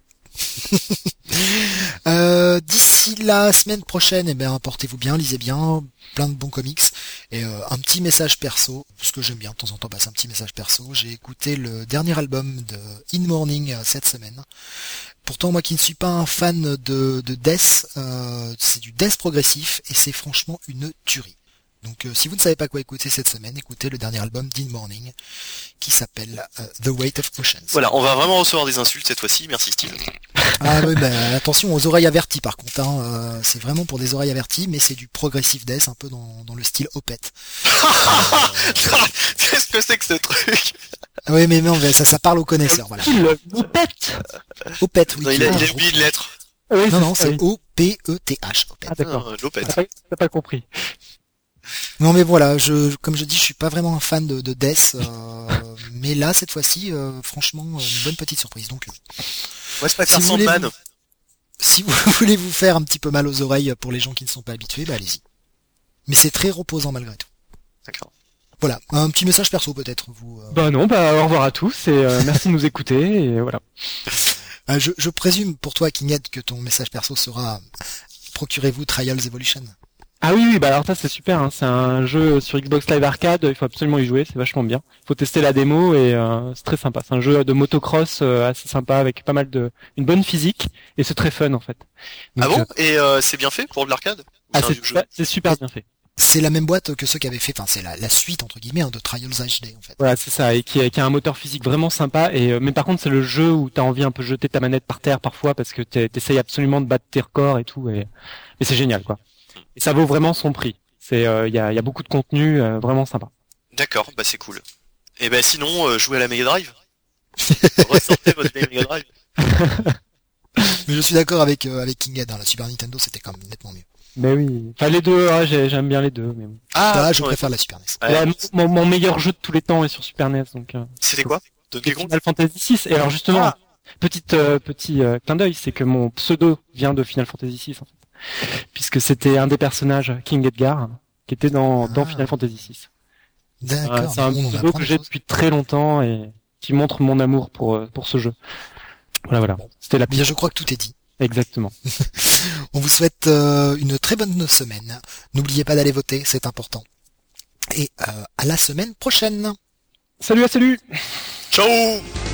euh, d'ici la semaine prochaine, eh bien, portez-vous bien, lisez bien, plein de bons comics et euh, un petit message perso, parce que j'aime bien de temps en temps passer un petit message perso. J'ai écouté le dernier album de In Morning euh, cette semaine. Pourtant, moi qui ne suis pas un fan de, de death, euh, c'est du death progressif et c'est franchement une tuerie. Donc euh, si vous ne savez pas quoi écouter cette semaine, écoutez le dernier album d'In Morning qui s'appelle euh, The Weight of Oceans. Voilà, on va vraiment recevoir des insultes cette fois-ci, merci Steve. Ah oui, bah, attention aux oreilles averties par contre, hein. euh, c'est vraiment pour des oreilles averties, mais c'est du progressive death un peu dans, dans le style Opeth. euh, Qu'est-ce que c'est que ce truc? Oui mais non, ça, ça parle aux connaisseurs, voilà. Opeth Opeth, oui. Non, il a, il a oublié une lettre. Oui, non, non, c'est O P E T H. Ah d'accord, l'Opeth. T'as pas, t'as pas compris. Non mais voilà, je comme je dis, je suis pas vraiment un fan de, de death, euh, mais là cette fois-ci, euh, franchement, une bonne petite surprise. Donc, euh, ouais, je préfère si Sandman. Vous, si vous voulez vous faire un petit peu mal aux oreilles pour les gens qui ne sont pas habitués, bah allez-y. Mais c'est très reposant malgré tout. D'accord. Voilà, un petit message perso peut-être. Vous. Euh... Bah non, bah au revoir à tous et euh, merci de nous écouter et voilà. Euh, je, je présume pour toi, Kinghead, que ton message perso sera procurez-vous Trials Evolution. Ah oui, oui, bah alors ça c'est super, hein. C'est un jeu sur Xbox Live Arcade, il faut absolument y jouer, c'est vachement bien. Il faut tester la démo et euh, c'est très sympa. C'est un jeu de motocross euh, assez sympa avec pas mal de une bonne physique et c'est très fun en fait. Donc, ah bon euh... Et euh, c'est bien fait pour de l'arcade? Ah c'est, c'est, c'est super bien fait. C'est la même boîte que ceux qui avaient fait, enfin c'est la, la suite entre guillemets hein, de Trials H D en fait. Voilà, c'est ça, et qui a, qui a un moteur physique vraiment sympa. Et euh, mais par contre c'est le jeu où t'as envie un peu de jeter ta manette par terre parfois parce que t'essayes absolument de battre tes records et tout. Et, et c'est génial quoi. Et ça vaut vraiment son prix. C'est, il euh, y, a, y a beaucoup de contenu euh, vraiment sympa. D'accord, bah c'est cool. Et ben sinon, euh, jouez à la Mega Drive. Ressortez votre Mega Drive. Mais je suis d'accord avec euh, avec King Ed, hein, la Super Nintendo c'était quand même nettement mieux. Mais oui, enfin les deux, ouais, j'aime bien les deux. Mais... Ah, ah je ouais. préfère la Super N E S. Ouais. Ouais, mon, mon meilleur jeu de tous les temps est sur Super N E S, donc. Euh, C'était quoi? Final Fantasy six. Et alors justement, ah. petite euh, petit euh, clin d'œil, c'est que mon pseudo vient de Final Fantasy six en fait, puisque c'était un des personnages, King Edgar, qui était dans ah. dans Final Fantasy six. D'accord. C'est un, c'est un pseudo que j'ai depuis très longtemps et qui montre mon amour pour pour ce jeu. Voilà, voilà. Bon. C'était la. Bien, je crois que tout est dit. Exactement. On vous souhaite euh, une très bonne semaine. N'oubliez pas d'aller voter, c'est important. Et euh, à la semaine prochaine. Salut, à salut. Ciao.